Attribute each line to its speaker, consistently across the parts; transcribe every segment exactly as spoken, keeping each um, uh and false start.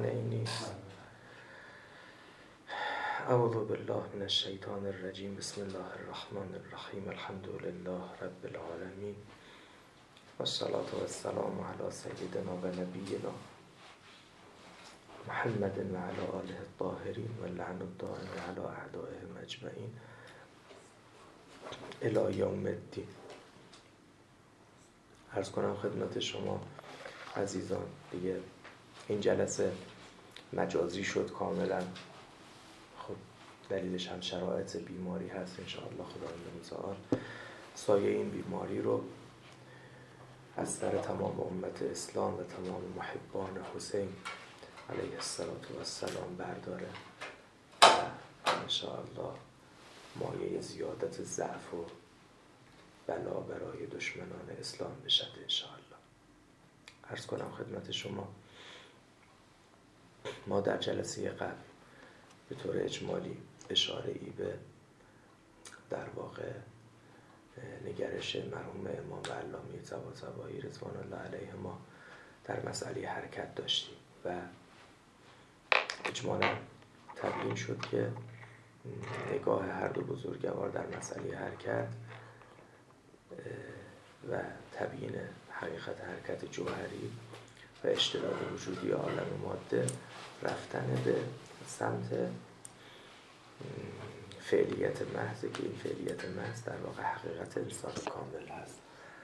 Speaker 1: مانعی نیست. اعوذ بالله من الشیطان الرجیم. بسم الله الرحمن الرحیم. الحمد لله رب العالمین و الصلاة و السلام علی سیدنا و نبینا محمد و علی آله الطاهرین و لعن الدائم علی اعدائهم اجمعین الی یوم الدین. عرض کنم خدمت شما عزیزان، دیگه این جلسه مجازی شد کاملا. خب دلیلش هم شرایط بیماری هست. انشاءالله خداوند متعال سایه این بیماری رو از سر تمام امت اسلام و تمام محبان حسین علیه السلام برداره و انشاءالله مایه زیادت ضعف و بلا برای دشمنان اسلام بشد انشاءالله. عرض کنم خدمت شما ما در جلسه قبل به طور اجمالی اشاره ای به در واقع نگرش مرحوم امام علامه طباطبایی رضوان الله علیه ما در مسئله حرکت داشتیم و اجمالا تبیین شد که نگاه هر دو بزرگوار در مسئله حرکت و تبیین حقیقت حرکت جوهری و اشتراک وجودی عالم ماده رفتن به سمت فعلیت محض که این فعلیت محض در واقع حقیقت انسان کامل هست.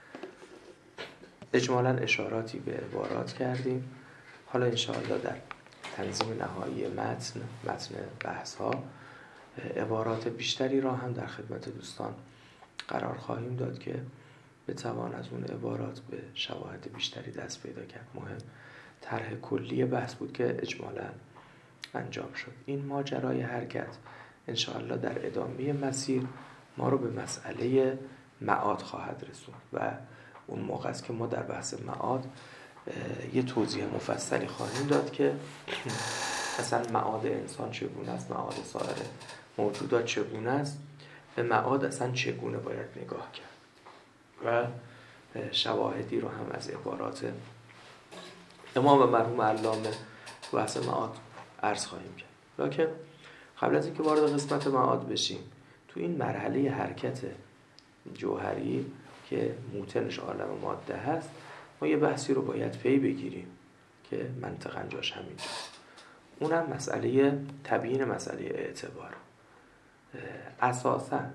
Speaker 1: اجمالا اشاراتی به عبارات کردیم. حالا انشاءالله در تنظیم نهایی متن متن بحث ها عبارات بیشتری را هم در خدمت دوستان قرار خواهیم داد که بتوان از اون عبارات به شواهد بیشتری دست پیدا کرد. مهم طرح کلی بحث بود که اجمالا انجام شد. این ماجرای حرکت انشاءالله در ادامه مسیر ما رو به مسئله معاد خواهد رسوند و اون موقع است که ما در بحث معاد یه توضیح مفصلی خواهیم داد که اصلا معاد انسان چگونه است، معاد سایر موجودات چگونه است، به معاد اصلا چگونه باید نگاه کرد و شواهدی رو هم از عبارات امام مرحوم علامه بحث معاد عرض خواهیم کرد. لکن قبل از اینکه وارد قسمت معاد بشیم، تو این مرحله حرکت جوهری که موتنش عالم ماده هست ما یه بحثی رو باید پی بگیریم که منطقاً جاش همینجاست. اونم مسئله تبیین مسئله اعتبار. اساساً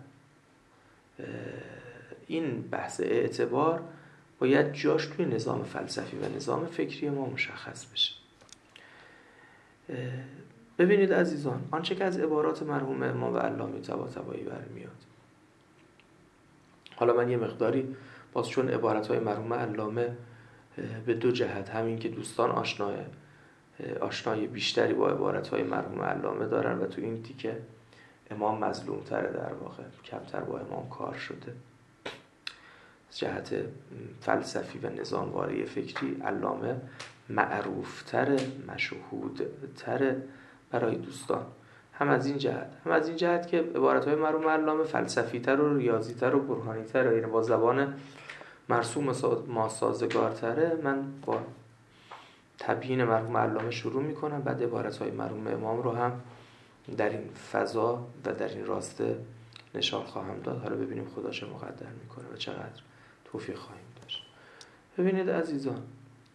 Speaker 1: این بحث اعتبار باید جاش توی نظام فلسفی و نظام فکری ما مشخص بشه. ببینید عزیزان، آنچه که از عبارات مرحوم امام و علامه طباطبایی برمیاد، حالا من یه مقداری باز چون عبارت‌های مرحوم علامه به دو جهت، همین که دوستان آشنای آشنایی بیشتری با عبارت‌های مرحوم علامه دارن و تو این تیکه امام مظلوم‌تره، در واقع کمتر با امام کار شده. از جهت فلسفی و نظامواری فکری علامه معروفتر، مشهودتر برای دوستان، هم از این جهت هم از این جهت که عبارت‌های مرحوم علامه فلسفی‌تر و ریاضی‌تر و برهانی‌تر، یعنی با زبان مرسوم ما سازگارتره. من با تبیین مرحوم علامه شروع می‌کنم، بعد عبارت‌های مرحوم امام رو هم در این فضا و در این راسته نشان خواهم داد. حالا ببینیم خدا چه مقدر می‌کنه و چقدر توفیق خواهیم داشت. ببینید عزیزان،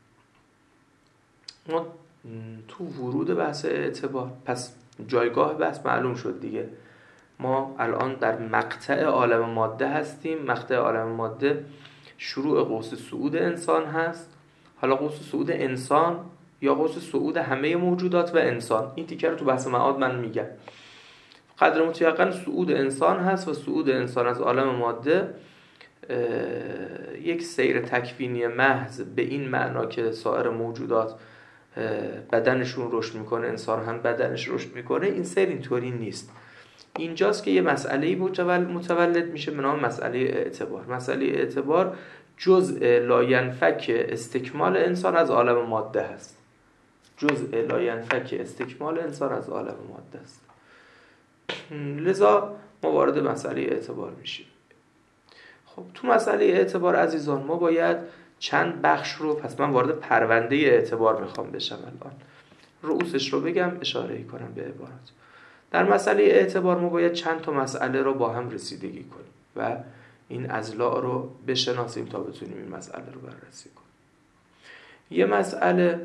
Speaker 1: ما تو ورود بحث اعتبار، پس جایگاه بحث معلوم شد دیگه. ما الان در مقطع عالم ماده هستیم. مقطع عالم ماده شروع قوس صعود انسان هست. حالا قوس صعود انسان یا قوس صعود همه موجودات و انسان، این تیکه رو تو بحث معاد من میگم. قدر متیقن صعود انسان هست و صعود انسان از عالم ماده یک سیر تکوینی محض به این معنا که سایر موجودات بدنشون رشد میکنه، انسان هم بدنش رشد میکنه، این سیر اینطوری نیست. اینجاست که یه مسئله‌ای متولد میشه به نام مسئله اعتبار. مسئله اعتبار جزء لاینفک استکمال انسان از عالم ماده هست. جزء لاینفک استکمال انسان از عالم ماده است. لذا ما وارد مسئله اعتبار میشیم. خب تو مسئله اعتبار عزیزان ما باید چند بخش رو، پس من وارد پرونده اعتبار میخوام بشم الان رؤوسش رو بگم اشاره کنم به عبارات. در مسئله اعتبار ما باید چند تا مسئله رو با هم رسیدگی کنیم و این اضلاع رو بشناسیم تا بتونیم این مسئله رو بررسی کنیم. یه مسئله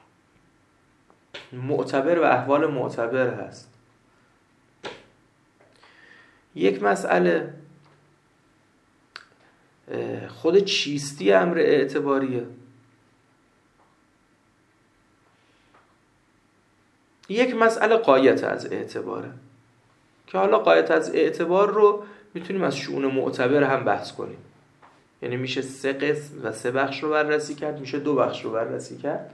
Speaker 1: معتبر و احوال معتبر هست. یک مسئله خود چیستی امر اعتباریه. یک مسئله غایت از اعتباره که حالا غایت از اعتبار رو میتونیم از شؤون معتبر هم بحث کنیم. یعنی میشه سه قسم و سه بخش رو بررسی کرد، میشه دو بخش رو بررسی کرد،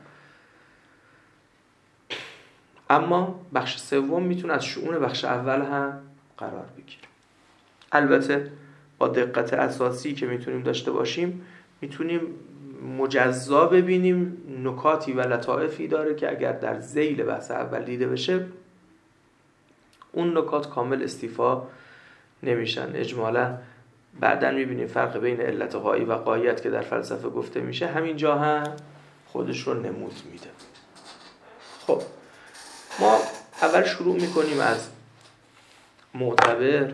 Speaker 1: اما بخش سوم میتونه از شؤون بخش اول هم قرار بگیره. البته با دقت اساسی که میتونیم داشته باشیم میتونیم مجزا ببینیم، نکاتی و لطائفی داره که اگر در ذیل بحث اول دیده بشه اون نکات کامل استیفا نمیشن. اجمالا بعدن میبینیم فرق بین علت غایی و غایت که در فلسفه گفته میشه همینجا هم خودش رو نمود میده. خب ما اول شروع میکنیم از معتبر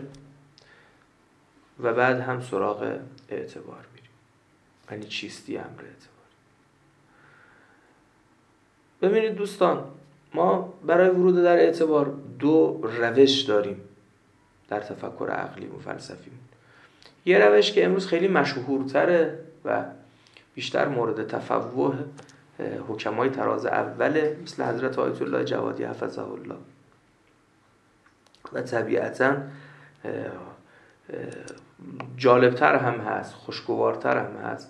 Speaker 1: و بعد هم سراغ اعتبار میریم، یعنی چیستی امر اعتبار. ببینید دوستان، ما برای ورود در اعتبار دو روش داریم در تفکر عقلی و فلسفی. یه روش که امروز خیلی مشهورتره و بیشتر مورد تفوه حکمای طراز اوله مثل حضرت آیت الله جوادی حفظه الله و طبیعتاً جالبتر هم هست، خوشگوارتر هم هست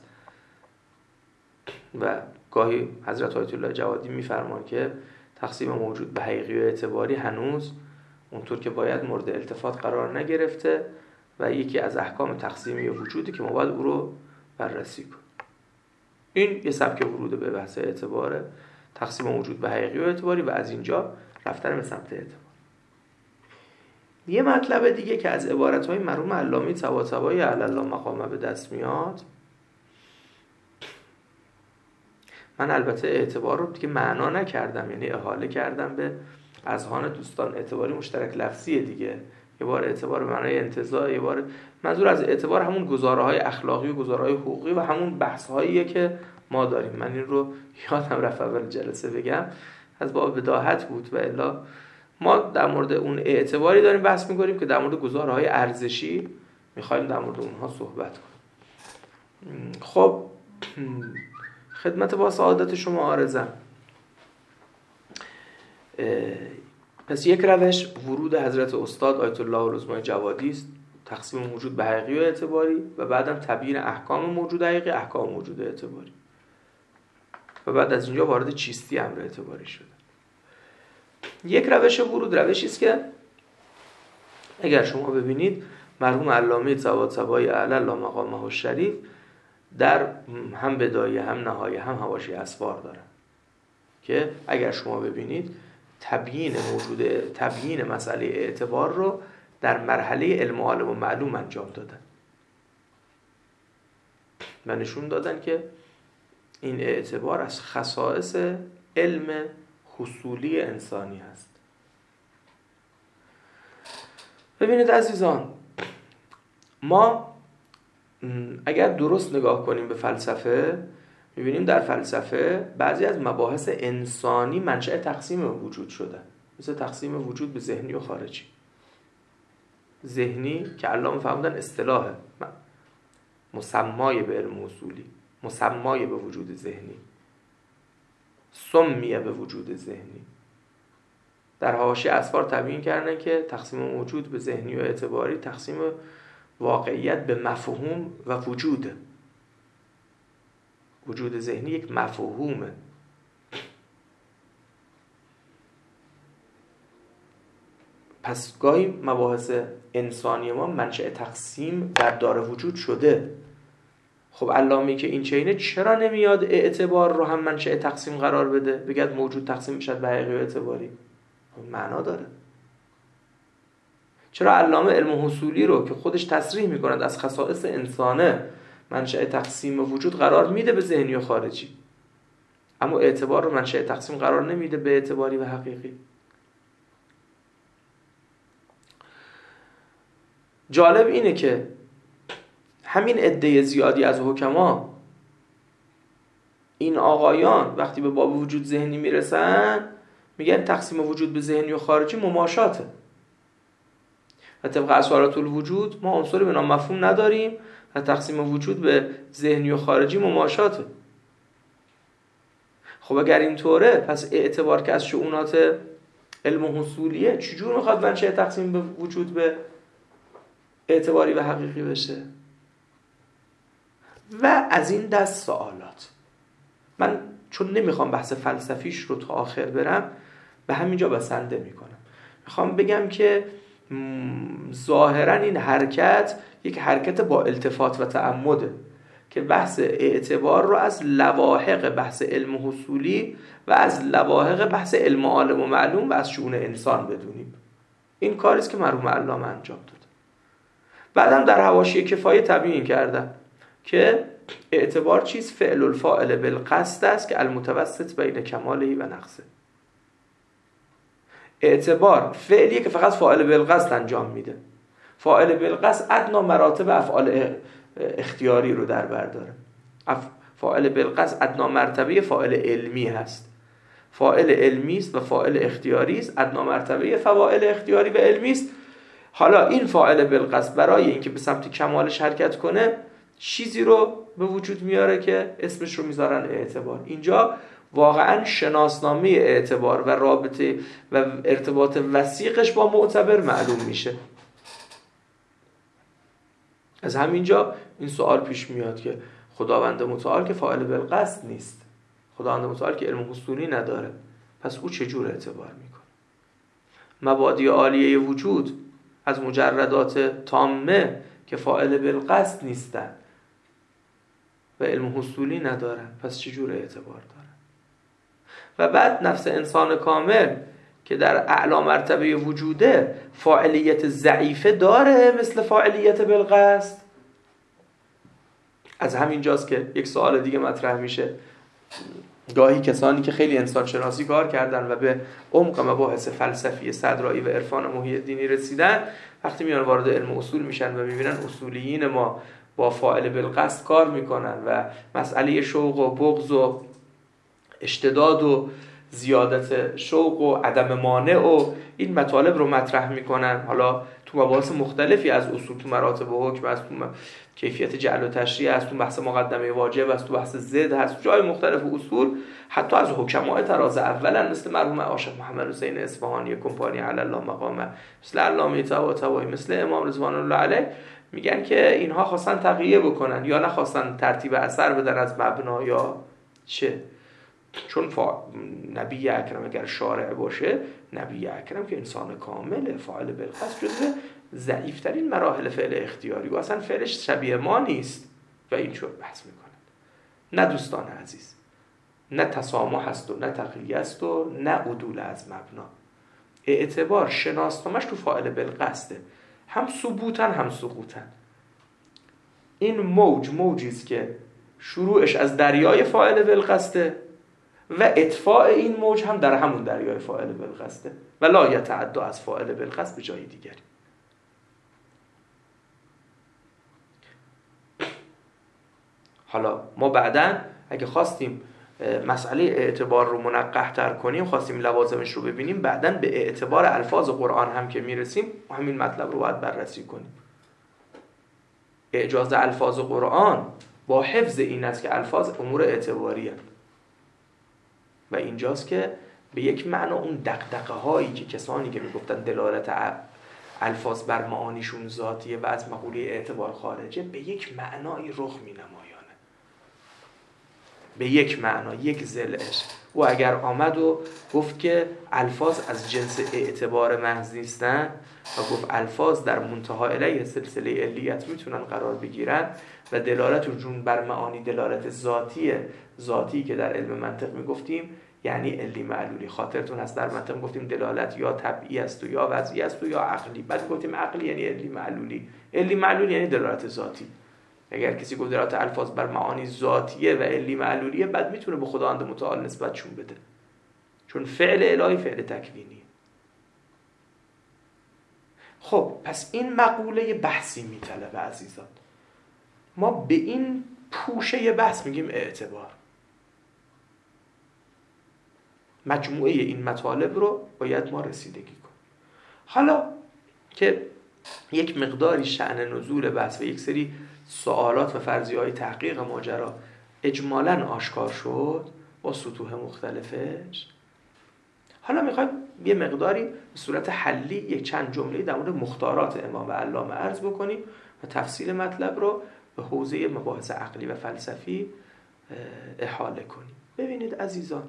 Speaker 1: و گاهی حضرت آیت الله جوادی میفرمان که تقسیم موجود به حقیقی و اعتباری هنوز اونطور که باید مورد التفات قرار نگرفته و یکی از احکام تقسیمی وجودی که ما باید او رو بررسی کنیم. این یه سبک ورود به بحث اعتباره، تقسیم موجود به حقیقی و اعتباری و از اینجا رفتن به سمت اعتبار. یه مطلب دیگه که از عبارت‌های مرحوم علامه طباطبایی علی الله مقامه به دست میاد، من البته اعتبار رو دیگه معنا نکردم، یعنی احاله کردم به اذهان دوستان. اعتباری مشترک لفظیه دیگه، یه بار اعتبار به معنای انتزاع، یه بار منظور از اعتبار همون گزاره‌های اخلاقی و گزاره‌های حقوقی و همون بحث‌هاییه که ما داریم. من این رو یادم رفت اول جلسه بگم، از باب بداهت بود و الا ما در مورد اون اعتباری داریم بحث می‌کنیم که در مورد گزاره‌های ارزشی می‌خوایم در مورد اونها صحبت کنیم. خب خدمت با سعادت شما عارضم. پس یک روش ورود حضرت استاد آیت الله العظمای جوادی است، تقسیم موجود به حقیقی و اعتباری و بعدم تبیین احکام موجود حقیقی، احکام موجود اعتباری و بعد از اینجا وارد چیستی امر اعتباری شده. یک روش ورود روشی است که اگر شما ببینید مرحوم علامه طباطبایی علی الله مقامه الشریف در هم بدایه هم نهایه هم حواشی اسفار داره که اگر شما ببینید تبیین موجود تبیین مسئله اعتبار رو در مرحله علم و عالم و معلوم انجام دادن و نشون دادن که این اعتبار از خصائص علم حصولی انسانی هست. ببینید عزیزان، ما اگر درست نگاه کنیم به فلسفه می‌بینیم در فلسفه بعضی از مباحث انسانی منشأ تقسیم وجود شده، مثل تقسیم وجود به ذهنی و خارجی. ذهنی که علامه فهمیدن اصطلاحه، مسمای به علم اصولی، مسمای به وجود ذهنی، سمیه به وجود ذهنی. در حواشی اسفار تبیین کردن که تقسیم موجود به ذهنی و اعتباری تقسیم واقعیت به مفهوم و وجوده. وجود ذهنی یک مفهومه. پس گاهی مباحث انسانی ما منشأ تقسیم در دار وجود شده. خب علامه‌ای که این چینه چرا نمیاد اعتبار رو هم منشأ تقسیم قرار بده، بگید موجود تقسیم بشد به حقیقی و اعتباری؟ معنا داره. چرا علامه علم حصولی رو که خودش تصریح می‌کند از خصائص انسانه منشأ تقسیم وجود قرار میده به ذهنی و خارجی؟ اما اعتبار رو منشأ تقسیم قرار نمیده به اعتباری و حقیقی. جالب اینه که همین عده زیادی از حکما، این آقایان وقتی به باب وجود ذهنی میرسن میگن تقسیم وجود به ذهنی و خارجی مماشاته و طبق اسوارات الوجود ما عنصری به نام مفهوم نداریم و تقسیم وجود به ذهنی و خارجی مماشاته. خب اگر اینطوره پس اعتبار که از شؤونات علم حصولیه چجور میخواد منشأ تقسیم به وجود به اعتباری و حقیقی بشه؟ و از این دست سوالات. من چون نمیخوام بحث فلسفیش رو تا آخر برم به همینجا بسنده میکنم. میخوام بگم که ظاهرا این حرکت یک حرکت با التفات و تعمده که بحث اعتبار رو از لواحق بحث علم حصولی و از لواحق بحث علم عالم و معلوم و از شؤون انسان بدونیم. این کاریست که مرحوم علامه انجام داد. بعدم در حواشی کفایه تبیین کردم که اعتبار چیز؟ فعل الفاعل بالقصد است که المتوسط بین کماله و نقصه. اعتبار فعلیه که فقط فاعل بالقصد انجام میده. فاعل بالقصد ادنا مراتب افعال اختیاری رو در بر داره. فاعل بالقصد ادنا مرتبه فاعل علمی هست. فاعل علمی است و فاعل اختیاری است. ادنا مرتبه فواعل اختیاری و علمی است. حالا این فاعل بالقصد برای اینکه به سمت کمالش حرکت کنه چیزی رو به وجود میاره که اسمش رو میذارن اعتبار. اینجا واقعا شناسنامه اعتبار و رابطه و ارتباط وثیقش با معتبر معلوم میشه. از همینجا این سوال پیش میاد که خداوند متعال که فاعل بالقصد نیست، خداوند متعال که علم حصولی نداره، پس او چجور اعتبار میکنه؟ مبادی عالیه وجود از مجردات تامه که فاعل بالقصد نیستن و علم حصولی ندارن، پس چجور اعتبار دارن؟ و بعد نفس انسان کامل که در اعلی مرتبه وجوده فاعلیت ضعیفه داره مثل فاعلیت بالقصد. از همین جاست که یک سوال دیگه مطرح میشه. گاهی کسانی که خیلی انسان شناسی کار کردن و به عمق مباحث فلسفی صدرایی و عرفان محی الدینی رسیدن، وقتی میان وارد علم اصول میشن و میبینن اصولیین ما با فاعل بالقصد کار میکنن و مسئله شوق و بغض و اشتداد و زیادت شوق و عدم مانع و این مطالب رو مطرح میکنن، حالا تو مباحث مختلفی از اصول، تو مراتب و حکم، از تو کیفیت جعل و تشریع، از تو بحث مقدمه واجب، از تو بحث ضد، هست جای مختلف اصول، حتی از حکمای طراز اولن مثل مرحوم عاشق محمد حسین اصفهانی کمپانی علی الله مقامه، مثل علامه طباطبایی، مثل امام رضوان الله علیه، میگن که اینها خواستن تقیه بکنن یا نخواستن ترتیب اثر بدن از مبنا یا چه. چون فا... نبی اکرم اگر شارع باشه، نبی اکرم که انسان کامله، فاعل بالقصد جزو ضعیفترین مراحل فعل اختیاری و اصلا فعلش شبیه ما نیست و این چور بحث میکنن. نه دوستان عزیز، نه تسامح است و نه تقیه است و نه عدول از مبنا. اعتبار شناسنامش تو فاعل بالقصده، هم ثبوتن هم سقوطن. این موج موجیست که شروعش از دریای فاعل بالقصده و اطفاء این موج هم در همون دریای فاعل بالقصده و لا یتعدی از فاعل بالقصد به جای دیگری. حالا ما بعداً اگه خواستیم مسئله اعتبار رو منقح تر کنیم، خواستیم لوازمش رو ببینیم، بعداً به اعتبار الفاظ قرآن هم که میرسیم همین مطلب رو باید بررسی کنیم. اعجاز الفاظ قرآن با حفظ این است که الفاظ امور اعتباری هست و اینجاست که به یک معنا اون دغدغه هایی که کسانی که میگفتن دلالت الفاظ بر معانیشون ذاتیه و از مقوله اعتبار خارجه، به یک معنای رخ می نمایانه، به یک معنا، یک ضلعش. و اگر آمد و گفت که الفاظ از جنس اعتبار محض نیستن و گفت الفاظ در منتها الیه سلسله علیت میتونن قرار بگیرن و دلالتشون بر معانی دلالت ذاتیه، ذاتی که در علم منطق میگفتیم یعنی علی معلولی. خاطرتون هست در منطق گفتیم دلالت یا طبعی است و یا وضعی است و یا عقلی، بعد گفتیم عقلی یعنی علی معلولی، علی معلولی یعنی دلالت ذاتی، اگر کسی گفت دلالت الفاظ بر معانی ذاتیه و علی معلولیه، بعد میتونه به خداوند متعال نسبت چون بده، چون فعل الهی فعل تکوینیه. خب پس این مقوله بحثی میطلبه عزیزان. ما به این پوشه بحث میگیم اعتبار. مجموعه این مطالب رو باید ما رسیدگی کنیم. حالا که یک مقداری شأن نزول بحث و یک سری سوالات و فرضیه‌های تحقیق ماجرا اجمالاً آشکار شد با سطوح مختلفش، حالا میخوایم یه مقداری به صورت حلی یک چند جمله در مورد مختارات امام علامه عرض بکنیم و تفسیر مطلب رو به حوزه مباحث عقلی و فلسفی احاله کنیم. ببینید عزیزان،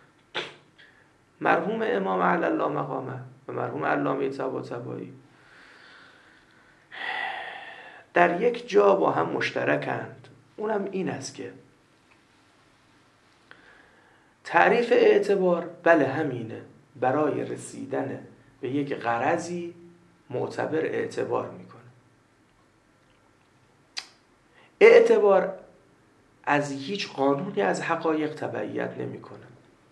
Speaker 1: مرحوم امام علی الله مقامه و مرحوم علامه طباطبایی در یک جا با هم مشترکند، اونم این است که تعریف اعتبار بله همینه، برای رسیدن به یک غرضی معتبر اعتبار میکنه. اعتبار از هیچ قانونی از حقایق تبعیت نمیکنه.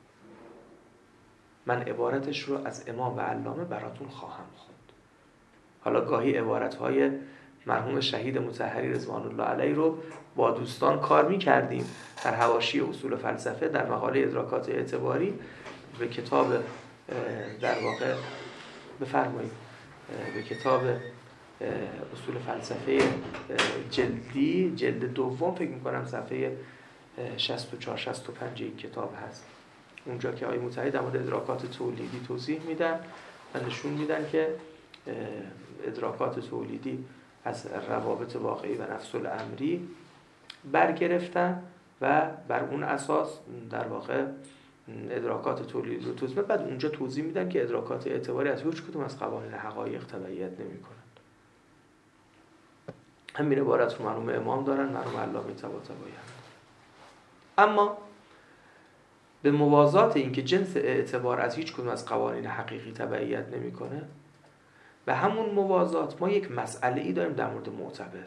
Speaker 1: من عبارتش رو از امام و علامه براتون خواهم خوند. حالا گاهی عبارتهای مرحوم شهید مطهری رضوان الله علیه رو با دوستان کار می‌کردیم در حواشی اصول فلسفه در مقاله ادراکات اعتباری به کتاب در واقع بفرمایید به کتاب اصول فلسفه جلدی جلد دوم فکر می‌کنم صفحه شصت و چهار شصت و پنج این کتاب هست. اونجا که آقای مطهری در مورد ادراکات تولیدی توضیح میدن و نشون میدن که ادراکات تولیدی از روابط واقعی و نفس الامری برگرفتن و بر اون اساس در واقع ادراکات تولیدی رو توضیح بعد اونجا توضیح میدن که ادراکات اعتباری از هیچ کدوم از قوانین حقایق تبعیت نمی‌کنند. همین عبارت رو مرحوم امام دارن، مرحوم علامه طباطبایی هم. اما به موازات این که جنس اعتبار از هیچ کدوم از قوانین حقیقی تبعیت نمی‌کنه، به همون موازات ما یک مسئله ای داریم در مورد معتبر.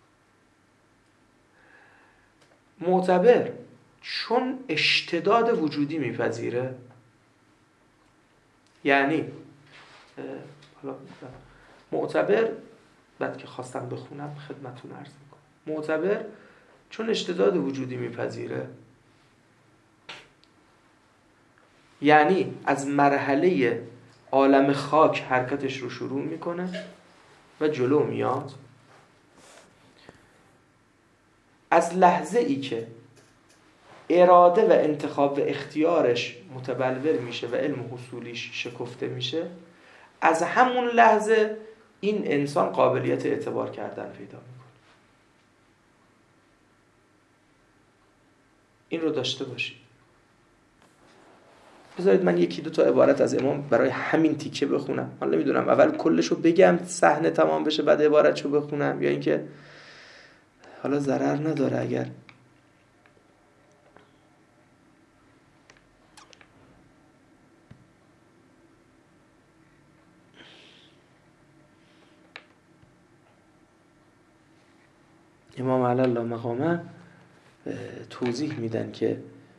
Speaker 1: معتبر چون اشتداد وجودی میپذیره، یعنی حالا معتبر بعد که خواستم بخونم خدمتتون عرض میکنم، معتبر چون اشتداد وجودی میپذیره، یعنی از مرحله عالم خاک حرکتش رو شروع میکنه و جلو میاد. از لحظه ای که اراده و انتخاب و اختیارش متبلور میشه و علم حصولیش شکفته میشه، از همون لحظه این انسان قابلیت اعتبار کردن پیدا میکنه. این رو داشته باشید. بذارید من یکی دو تا عبارت از امام برای همین تیکه بخونم. من نمیدونم اول کلشو بگم صحنه تمام بشه بعد عبارتشو بخونم یا اینکه حالا ضرر نداره اگر امام علی الله مقامه توضیح میدن که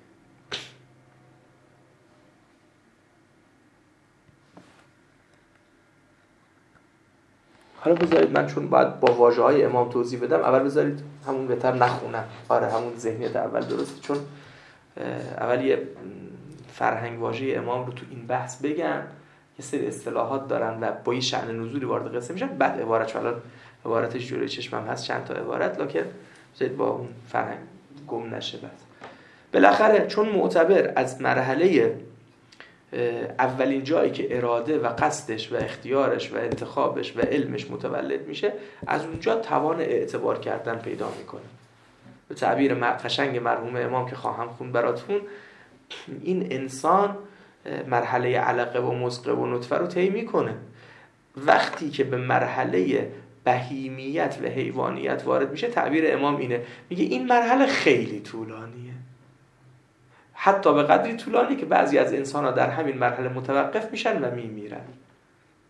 Speaker 1: حالا بذارید من چون باید با واژه‌های امام توضیح بدم اول بذارید همون بهتر نخونم. آره همون ذهنیت اول درسته، چون اول یه فرهنگ واژه امام رو تو این بحث بگم، یه سری اصطلاحات دارن و با یه شأن نزولی وارد قصه میشن، بعد عبارت چون الان عبارتش جلوی چشمم هست چند تا عبارت، لکن بذارید با اون فرهنگ گم نشه. بعد بالاخره چون معتبر از مرحله اولین جایی که اراده و قصدش و اختیارش و انتخابش و علمش متولد میشه، از اونجا توان اعتبار کردن پیدا میکنه. به تعبیر قشنگ مرحوم امام که خواهم خوند براتون، این انسان مرحله علقه و مضغه و نطفه رو طی میکنه. وقتی که به مرحله بهیمیت و حیوانیت وارد میشه، تعبیر امام اینه، میگه این مرحله خیلی طولانیه، حتی به قدری طولانی که بعضی از انسان‌ها در همین مرحله متوقف میشن و میمیرن.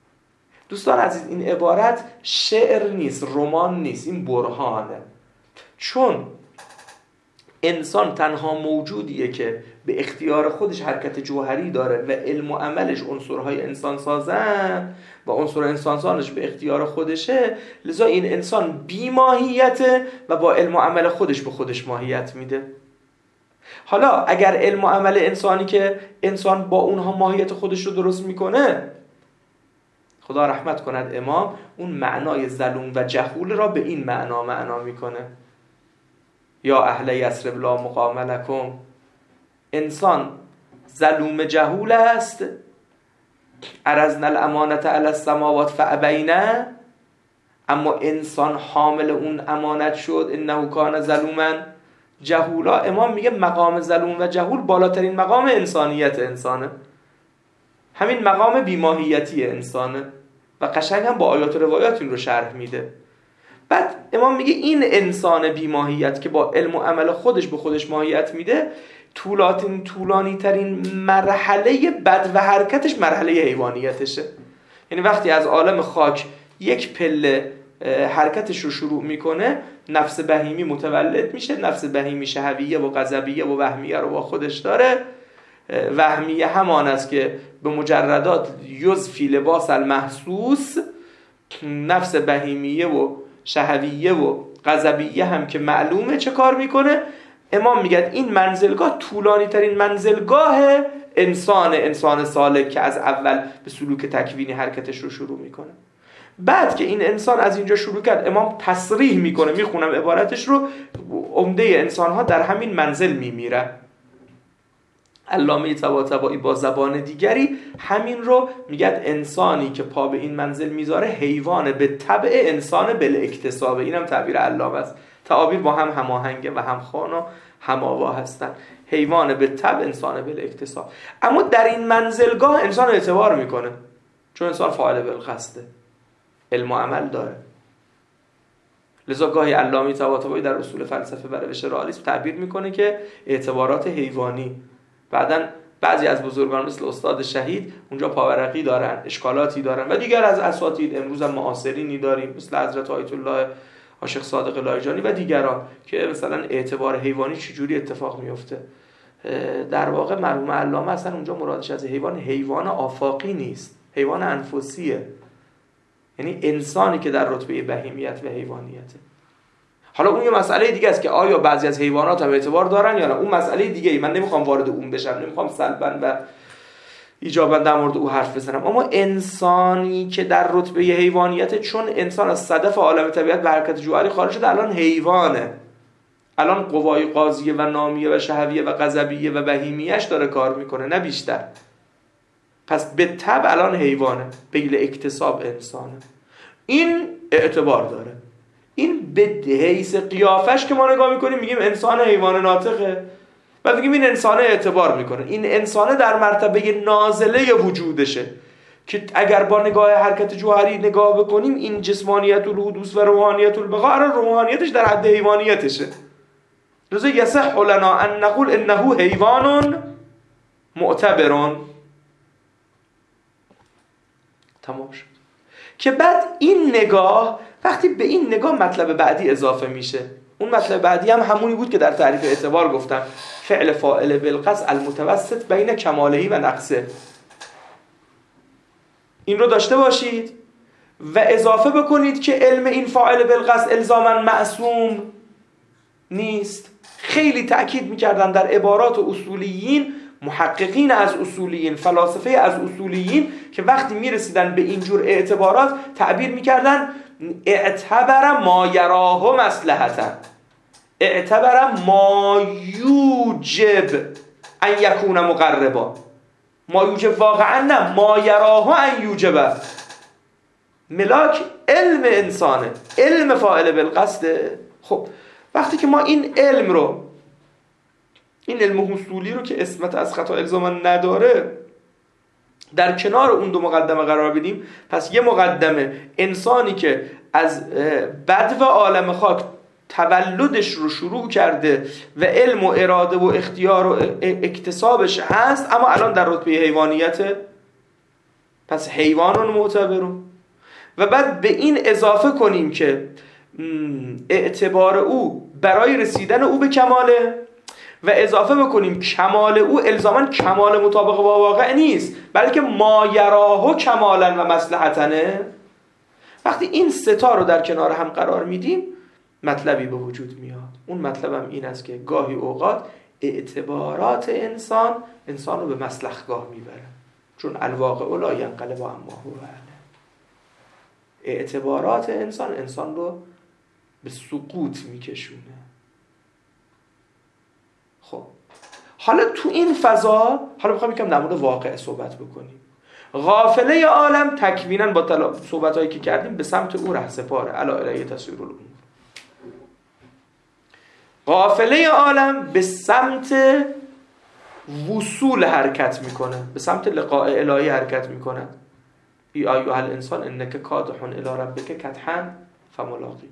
Speaker 1: دوستان عزیز، این عبارت شعر نیست، رمان نیست، این برهانه. چون انسان تنها موجودیه که به اختیار خودش حرکت جوهری داره و علم و عملش عنصرهای انسان سازن و عنصر انسان سازنش به اختیار خودشه، لذا این انسان بی ماهیته و با علم و عمل خودش به خودش ماهیت میده. حالا اگر علم و عمل انسانی که انسان با اونها ماهیت خودش رو درست میکنه، خدا رحمت کند امام اون معنای ظلوم و جهول را به این معنا معنا میکنه: یا اهل یثرب لا مقام لکم. انسان ظلوم جهول است. عرضنا الامانة علی السماوات فابینا، اما انسان حامل اون امانت شد. انه کان ظلوما جهولا. امام میگه مقام ظلوم و جهول بالاترین مقام انسانیت انسانه، همین مقام بیماهیتی انسانه و قشنگ هم با آیات و روایات این رو شرح میده. بعد امام میگه این انسان بیماهیت که با علم و عمل خودش به خودش ماهیت میده، طولانی طولانی ترین مرحله بد و حرکتش مرحله حیوانیتشه. یعنی وقتی از عالم خاک یک پله حرکتش رو شروع میکنه، نفس بهیمی متولد میشه. نفس بهیمی شهویه و غضبیه و وهمیه رو با خودش داره. وهمیه همان است که به مجردات یضفی لباس المحسوس، نفس بهیمیه و شهویه و غضبیه هم که معلومه چه کار میکنه. امام میگه این منزلگاه طولانی ترین منزلگاه انسان انسان سالک که از اول به سلوک تکوینی حرکتش رو شروع میکنه. بعد که این انسان از اینجا شروع کرد، امام تصریح میکنه، میخونم عبارتش رو: عمده انسان ها در همین منزل میمیره. علامه طباطبایی با زبان دیگری همین رو میگه: انسانی که پا به این منزل میذاره حیوان به طبع انسان بالاکتسابه. اینم تعبیر علامه است. تعابیر با هم هماهنگه و همخوان و هماوا هستن. حیوان به طبع انسان بالاکتساب. اما در این منزلگاه انسان اعتبار میکنه، چون انسان فاعل بالقصده، علم و عمل داره. لذا گاهی علامه طباطبایی در اصول فلسفه و روش رئالیسم تعبیر میکنه که اعتبارات حیوانی. بعدن بعضی از بزرگان مثل استاد شهید اونجا پاورقی دارن، اشکالاتی دارن و دیگر از اساتید امروز هم معاصرینی داریم مثل حضرت آیت الله عاشق صادق لایجانی و دیگران که مثلا اعتبار حیوانی چجوری اتفاق میفته. در واقع مرحوم علامه اصلا اونجا مرادش از حیوان حیوان آفاقی نیست، حیوان انفسیه، یعنی انسانی که در رتبه بهیمیت و حیوانیته. حالا اون یه مسئله دیگه است که آیا بعضی از حیوانات هم اعتبار دارن یا نه، اون مسئله دیگه ای، من نمیخوام وارد اون بشم، نمیخوام سلبا و ایجابا در مورد او حرف بزنم. اما انسانی که در رتبه حیوانیت، چون انسان از صدف عالم طبیعت به حرکت جوهری خارج شده، الان حیوانه، الان قوای قاضیه و نامیه و شهویه و غضبیه و بهیمیه‌اش داره کار میکنه، نه بیشتر. پس به طبع الان حیوانه، به اکتساب انسانه. این اعتبار داره. این به حیث قیافش که ما نگاه میکنیم میگیم انسان حیوان ناطقه، بعد میگیم این انسان اعتبار میکنه. این انسان در مرتبه نازله وجودشه که اگر با نگاه حرکت جوهری نگاه بکنیم این جسمانیت الحدوث و روحانیت البقاء، روحانیتش در حد حیوانیتشه. لذا یصح لنا ان نقول انه حیوان معتبر. تمام شد. که بعد این نگاه، وقتی به این نگاه مطلب بعدی اضافه میشه، اون مطلب بعدی هم همونی بود که در تعریف اعتبار گفتم: فعل فاعل بالقصد المتوسط بین کمالهی و نقصه. این رو داشته باشید و اضافه بکنید که علم این فاعل بالقصد الزاما معصوم نیست. خیلی تأکید میکردن در عبارات اصولیین، محققین از اصولیین، فلاسفه از اصولیین، که وقتی میرسیدن به اینجور اعتبارات تعبیر میکردن: اعتبر ما یراه مصلحتا، اعتبر ما یوجب ان یکون مقربا. ما یوجب واقعا نه، ما یراه ان یوجب. ملاک علم انسانه، علم فاعل بالقصده. خب وقتی که ما این علم رو، این علم حصولی رو که اسمت از خطا الزاما نداره، در کنار اون دو مقدمه قرار بدیم، پس یه مقدمه انسانی که از بدو عالم خاک تولدش رو شروع کرده و علم و اراده و اختیار و اکتسابش هست، اما الان در رتبه حیوانیته، پس حیوانون معتبرون. و بعد به این اضافه کنیم که اعتبار او برای رسیدن او به کماله و اضافه بکنیم کمال او الزاما کمال مطابق با واقع نیست، بلکه ما یراه کمالا و مصلحتنه. وقتی این سه تا رو در کنار هم قرار میدیم مطلبی به وجود میاد. اون مطلب هم این است که گاهی اوقات اعتبارات انسان انسان رو به مسلخگاه میبره، چون الواقع لا ینقلب عما هو علیه. اعتبارات انسان انسان رو به سقوط میکشونه. خب حالا تو این فضا حالا میخوام یکم در مورد واقع صحبت بکنیم. غافله عالم تکوینا با صحبتایی که کردیم به سمت او رهسپاره، الا الیه تسیر الامور. غافله عالم به سمت وصول حرکت میکنه، به سمت لقاء الهی حرکت میکنه. ای ایها الانسان انک کادح الی ربک کدحا فملاقی.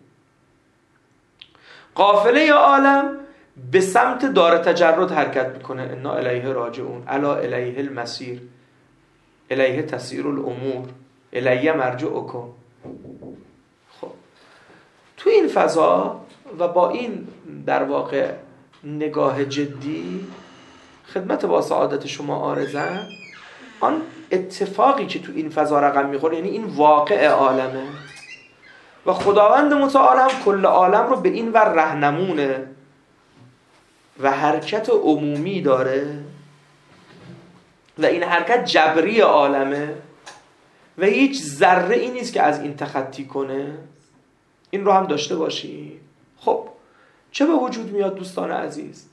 Speaker 1: غافله عالم به سمت دار تجرد حرکت میکنه، انا الیه راجعون، الا الیه المصیر، الیه تسیر الامور، الیه مرجعکم. خب تو این فضا و با این در واقع نگاه جدی خدمت با سعادت شما عارضم، آن اتفاقی که تو این فضا رقم میخوره یعنی این واقع عالمه و خداوند متعال هم کل عالم رو به این ور رهنمونه و حرکت عمومی داره و این حرکت جبری عالمه و هیچ ذره ای نیست که از این تخطی کنه. این رو هم داشته باشی. خب چه به وجود میاد دوستان عزیز؟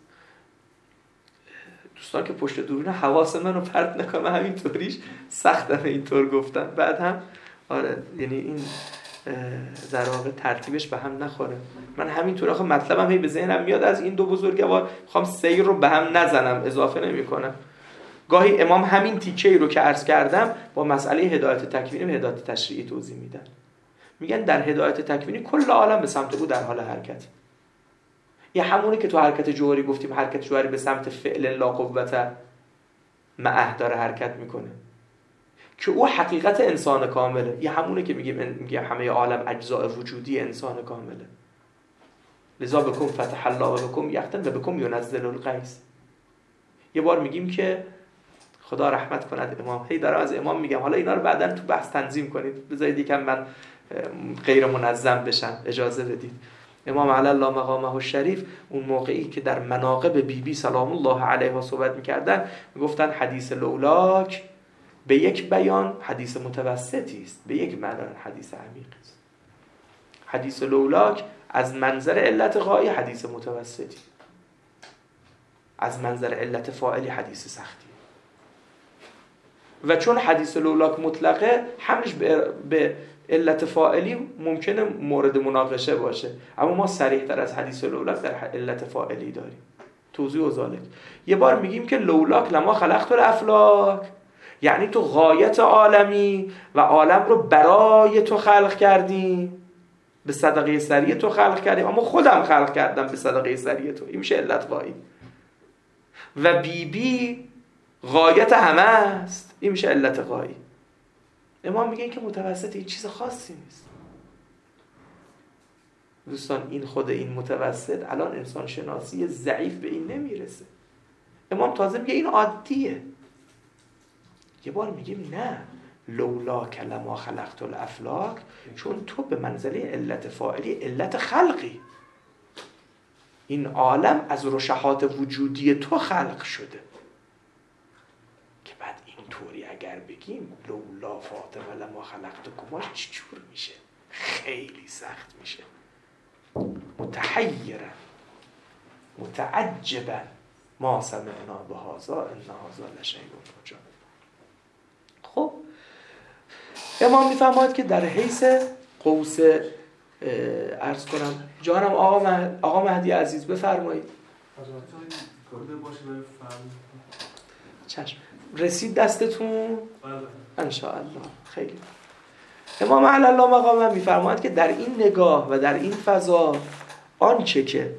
Speaker 1: دوستان که پشت دورونه حواس منو پرت نکنه، همینطوریش سختم اینطور گفتن. بعد هم آره یعنی این در واقع ترتیبش به هم نخوره. من همینطور آخه مطلبم هی به ذهنم میاد از این دو بزرگوار، میخوام سیر رو به هم نزنم، اضافه نمی کنم. گاهی امام همین تیکه‌ای رو که عرض کردم با مسئله هدایت تکوینی و هدایت تشریعی توضیح میدن. میگن در هدایت تکوینی کل عالم به سمت او در حال حرکت. یه همونه که تو حرکت جوهری گفتیم، حرکت جوهری به سمت فعل لا قوت معه داره حرکت میکنه که او حقیقت انسان کامله. یه همونه که میگیم میگیم همه عالم اجزاء وجودی انسان کامله. لذا بکم فتح الله و بکم یختم و بکم ینزل الغیث. یه بار میگیم که خدا رحمت کند امام، هی دارم از امام میگم، حالا اینا رو بعداً تو بحث تنظیم کنید، بذارید یکم من غیر منظم بشم، اجازه بدید. امام علی الله مقامه الشریف اون موقعی که در مناقب بی بی سلام الله علیها صحبت میکردن میگفتن حدیث لولاک به یک بیان حدیث متوسطی است، به یک معنی حدیث عمیقی است. حدیث لولاک از منظر علت غایی حدیث متوسطی، از منظر علت فاعلی حدیث سختی. و چون حدیث لولاک مطلقه، حملش به علت فاعلی ممکنه مورد مناقشه باشه، اما ما صریح تر از حدیث لولاک در علت فاعلی داریم. توضیح و ذالک. یه بار میگیم که لولاک لما خلقت الافلاک، یعنی تو غایت عالمی و عالم رو برای تو خلق کردیم، به صدقه سریع تو خلق کردیم، اما خودم خلق کردم به صدقه سریع تو. این میشه علت غایی. و بی بی غایت همه است، این میشه علت غایی. امام میگه که متوسط این چیز خاصی نیست. دوستان این خود این متوسط الان انسان شناسی ضعیف به این نمیرسه. امام تازه میگه این عادیه. یه بار میگیم نه، لولا کلما خلقت الافلاک، چون تو به منزله علت فاعلی علت خلقی. این عالم از رشحات وجودی تو خلق شده. که بعد اینطوری اگر بگیم لولا فاطمه لما خلقتکما چجور میشه؟ خیلی سخت میشه. متحیرا متعجبا ما سمعنا بهذا ان هذا لشیء عجاب. خب امام میفرماید که در حیث قوس عرض کنم جانم آقا مهدی, آقا مهدی عزیز بفرمایید. چشم. رسید دستتون؟ ان شاء الله. خیلی. امام علی الله مقامه میفرماید که در این نگاه و در این فضا آنچه که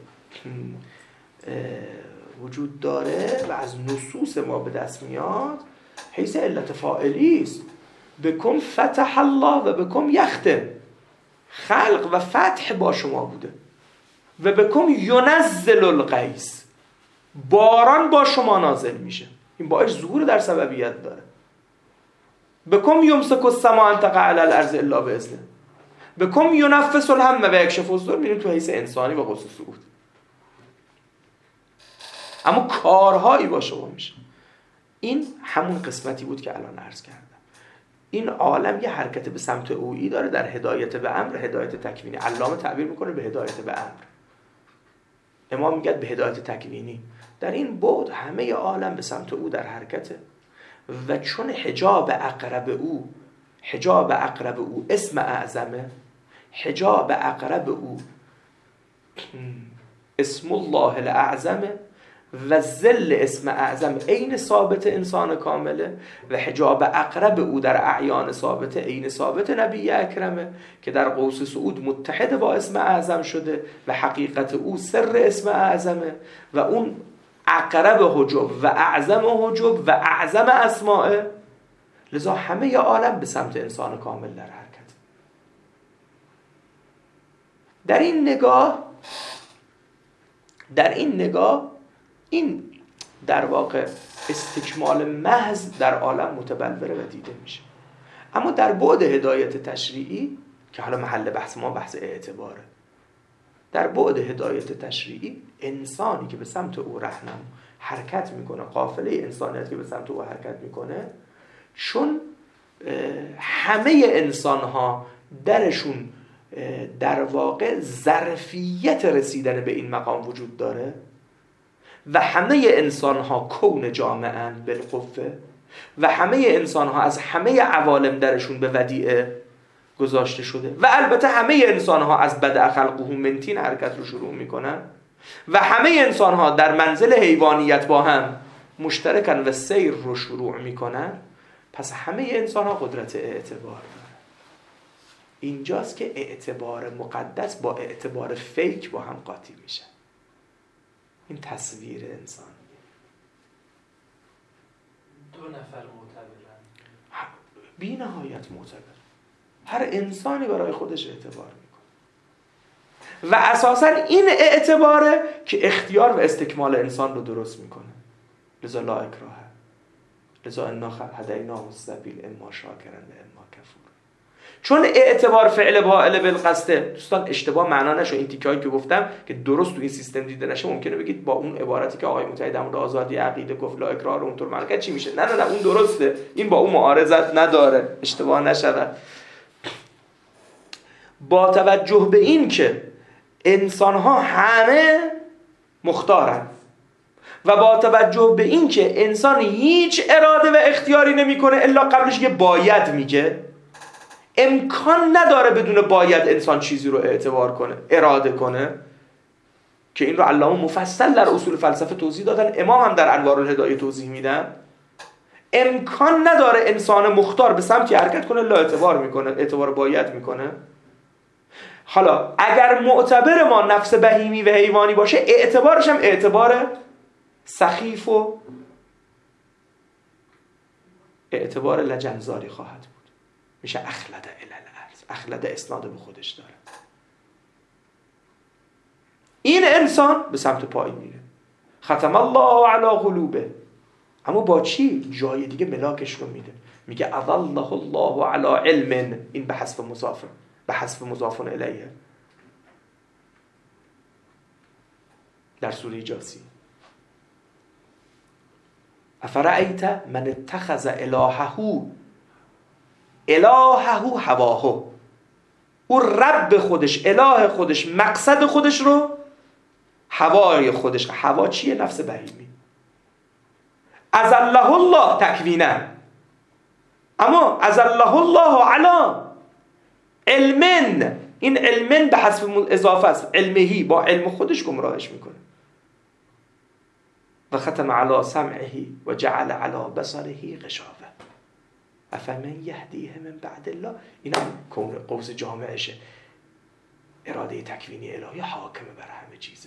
Speaker 1: وجود داره و از نصوص ما به دست میاد حیث علت فاعلی است. بکم فتح الله و بکم یختم. خلق و فتح با شما بوده. و بکم ینزل الغیث، باران با شما نازل میشه. این باعث ظهور در سببیت داره. بکم یمسک السماء ان تقع علی الارض الا باذنه، بکم ینفس الهم و یکشف الصدور. میریم تو حیث انسانی و خصوص صعود، اما کارهایی با شما میشه. این همون قسمتی بود که الان عرض کردم. این عالم یه حرکت به سمت اویی داره در هدایت به امر، هدایت تکوینی. علامه تعبیر میکنه به هدایت به امر، امام میگه به هدایت تکوینی. در این بعد همه عالم به سمت او در حرکته و چون حجاب اقرب او، حجاب اقرب او اسم اعظمه، حجاب اقرب او اسم الله الاعظمه و ذل اسم اعظم عین ثابت انسان کامله و حجاب اقرب او در اعیان ثابت عین ثابت نبی اکرمه که در قوس صعود متحد با اسم اعظم شده و حقیقت او سر اسم اعظمه و اون اقرب حجب و اعظم حجب و اعظم اسماء. لذا همه عالم به سمت انسان کامل در حرکت. در این نگاه در این نگاه این در واقع استکمال محض در عالم متبلوره و دیده میشه. اما در بعد هدایت تشریعی که حالا محل بحث ما بحث اعتباره، در بعد هدایت تشریعی انسانی که به سمت او رهنمون حرکت میکنه، قافله انسانیت که به سمت او حرکت میکنه، چون همه انسانها درشون در واقع ظرفیت رسیدن به این مقام وجود داره و همه انسانها کون جامعن بالقوه و همه انسانها از همه عوالم درشون به ودیعه گذاشته شده و البته همه انسانها از بدء خلقهم من طین حرکت رو شروع میکنن و همه انسانها در منزل حیوانیت با هم مشترکن و سیر رو شروع میکنن. پس همه انسانها قدرت اعتبار دارن. اینجاست که اعتبار مقدس با اعتبار فیک با هم قاطی میشن. این تصویر انسان.
Speaker 2: دو نفر معتبرن،
Speaker 1: بی نهایت معتبر. هر انسانی برای خودش اعتبار میکنه و اساساً این اعتباره که اختیار و استکمال انسان رو درست میکنه. لذا لا اکراه، لذا انا هدیناه السبیل اما شاکرا و اما کفور. چون اعتبار فعل فاعل بالقصد. دوستان اشتباه معنا نشه، این تیکایی که گفتم که درست تو این سیستم دیده نشه ممکنه بگید با اون عبارتی که آقای متحد در مورد آزادی عقیده گفت لا اکراه رو اونطور معنی کرد چی میشه؟ نه نه نه، اون درسته، این با اون معارضت نداره، اشتباه نشه. با توجه به این که انسان‌ها همه مختارن و با توجه به این که انسان هیچ اراده و اختیاری نمی‌کنه الا قبلش یه باید میگه، امکان نداره بدون باید انسان چیزی رو اعتبار کنه، اراده کنه، که این رو علامه مفصل در اصول فلسفه توضیح دادن، امام هم در انوار الهدایه توضیح میدن. امکان نداره انسان مختار به سمتی حرکت کنه الا اعتبار میکنه، اعتبار باید میکنه. حالا اگر معتبر ما نفس بهیمی و حیوانی باشه، اعتبارش هم اعتبار سخیف و اعتبار لجنزاری خواهد بود. میشه اخلد الی الارض. اخلد اسناد به خودش داره. این انسان به سمت پایین میره. ختم الله علی قلوبه. اما با چی؟ جای دیگه ملاکش رو میده. میگه اظله الله علی علم. این به حذف مضاف، به حذف مضاف الیه در سوره جاثیه. افرأیت من اتخذ الهه الهه هواه. او رب خودش، اله خودش، مقصد خودش رو هوای خودش. هوا چیه؟ نفس بهیمی. اذله الله تکوینا، اما اذله الله علی علمن. این علمن به حذف اضافه است، علمهی، با علم خودش گمراهش میکنه. و ختم علی سمعه و جعل علی بصره غشاوه افمن یهدیه من بعد الله. این هم قوس جامعشه، اراده تکوینی الهی حاکمه بر همه چیزه.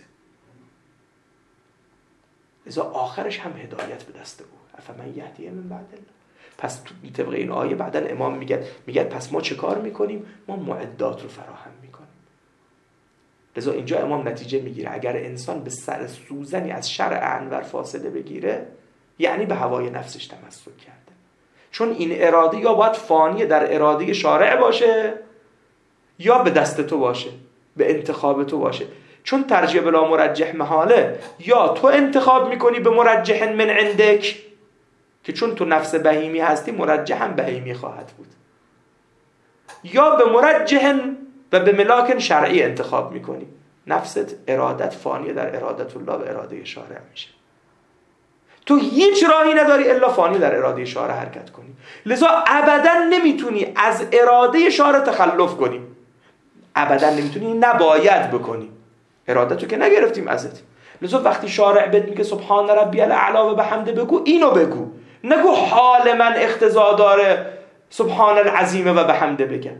Speaker 1: لذا آخرش هم هدایت به دست او. افمن یهدیه من بعد الله. پس طبق این آیه بعداً امام میگه میگه پس ما چه کار میکنیم؟ ما معدات رو فراهم میکنیم. لذا اینجا امام نتیجه میگیره اگر انسان به سر سوزنی از شرع انور فاصله بگیره یعنی به هوای نفسش تمسک کرده، چون این اراده یا باید فانی در اراده شارع باشه یا به دست تو باشه، به انتخاب تو باشه، چون ترجیح بلا مرجح محاله. یا تو انتخاب میکنی به مرجح من عندک که چون تو نفس بهیمی هستی مرجح هم بهیمی خواهد بود، یا به مرجح و به ملاک شرعی انتخاب میکنی، نفست ارادت فانی در ارادت الله و اراده شارع میشه. تو هیچ راهی نداری الا فانی در اراده شارع حرکت کنی، لذا ابدا نمیتونی از اراده شارع تخلف کنی، ابدا نمیتونی، نباید بکنی، ارادتو که نگرفتیم ازت. لذا وقتی شارع بهت میگه سبحان ربی الاعلی و بحمده بگو، اینو بگو، نگو حال من اقتضا داره سبحان العظیم و بحمده بگم.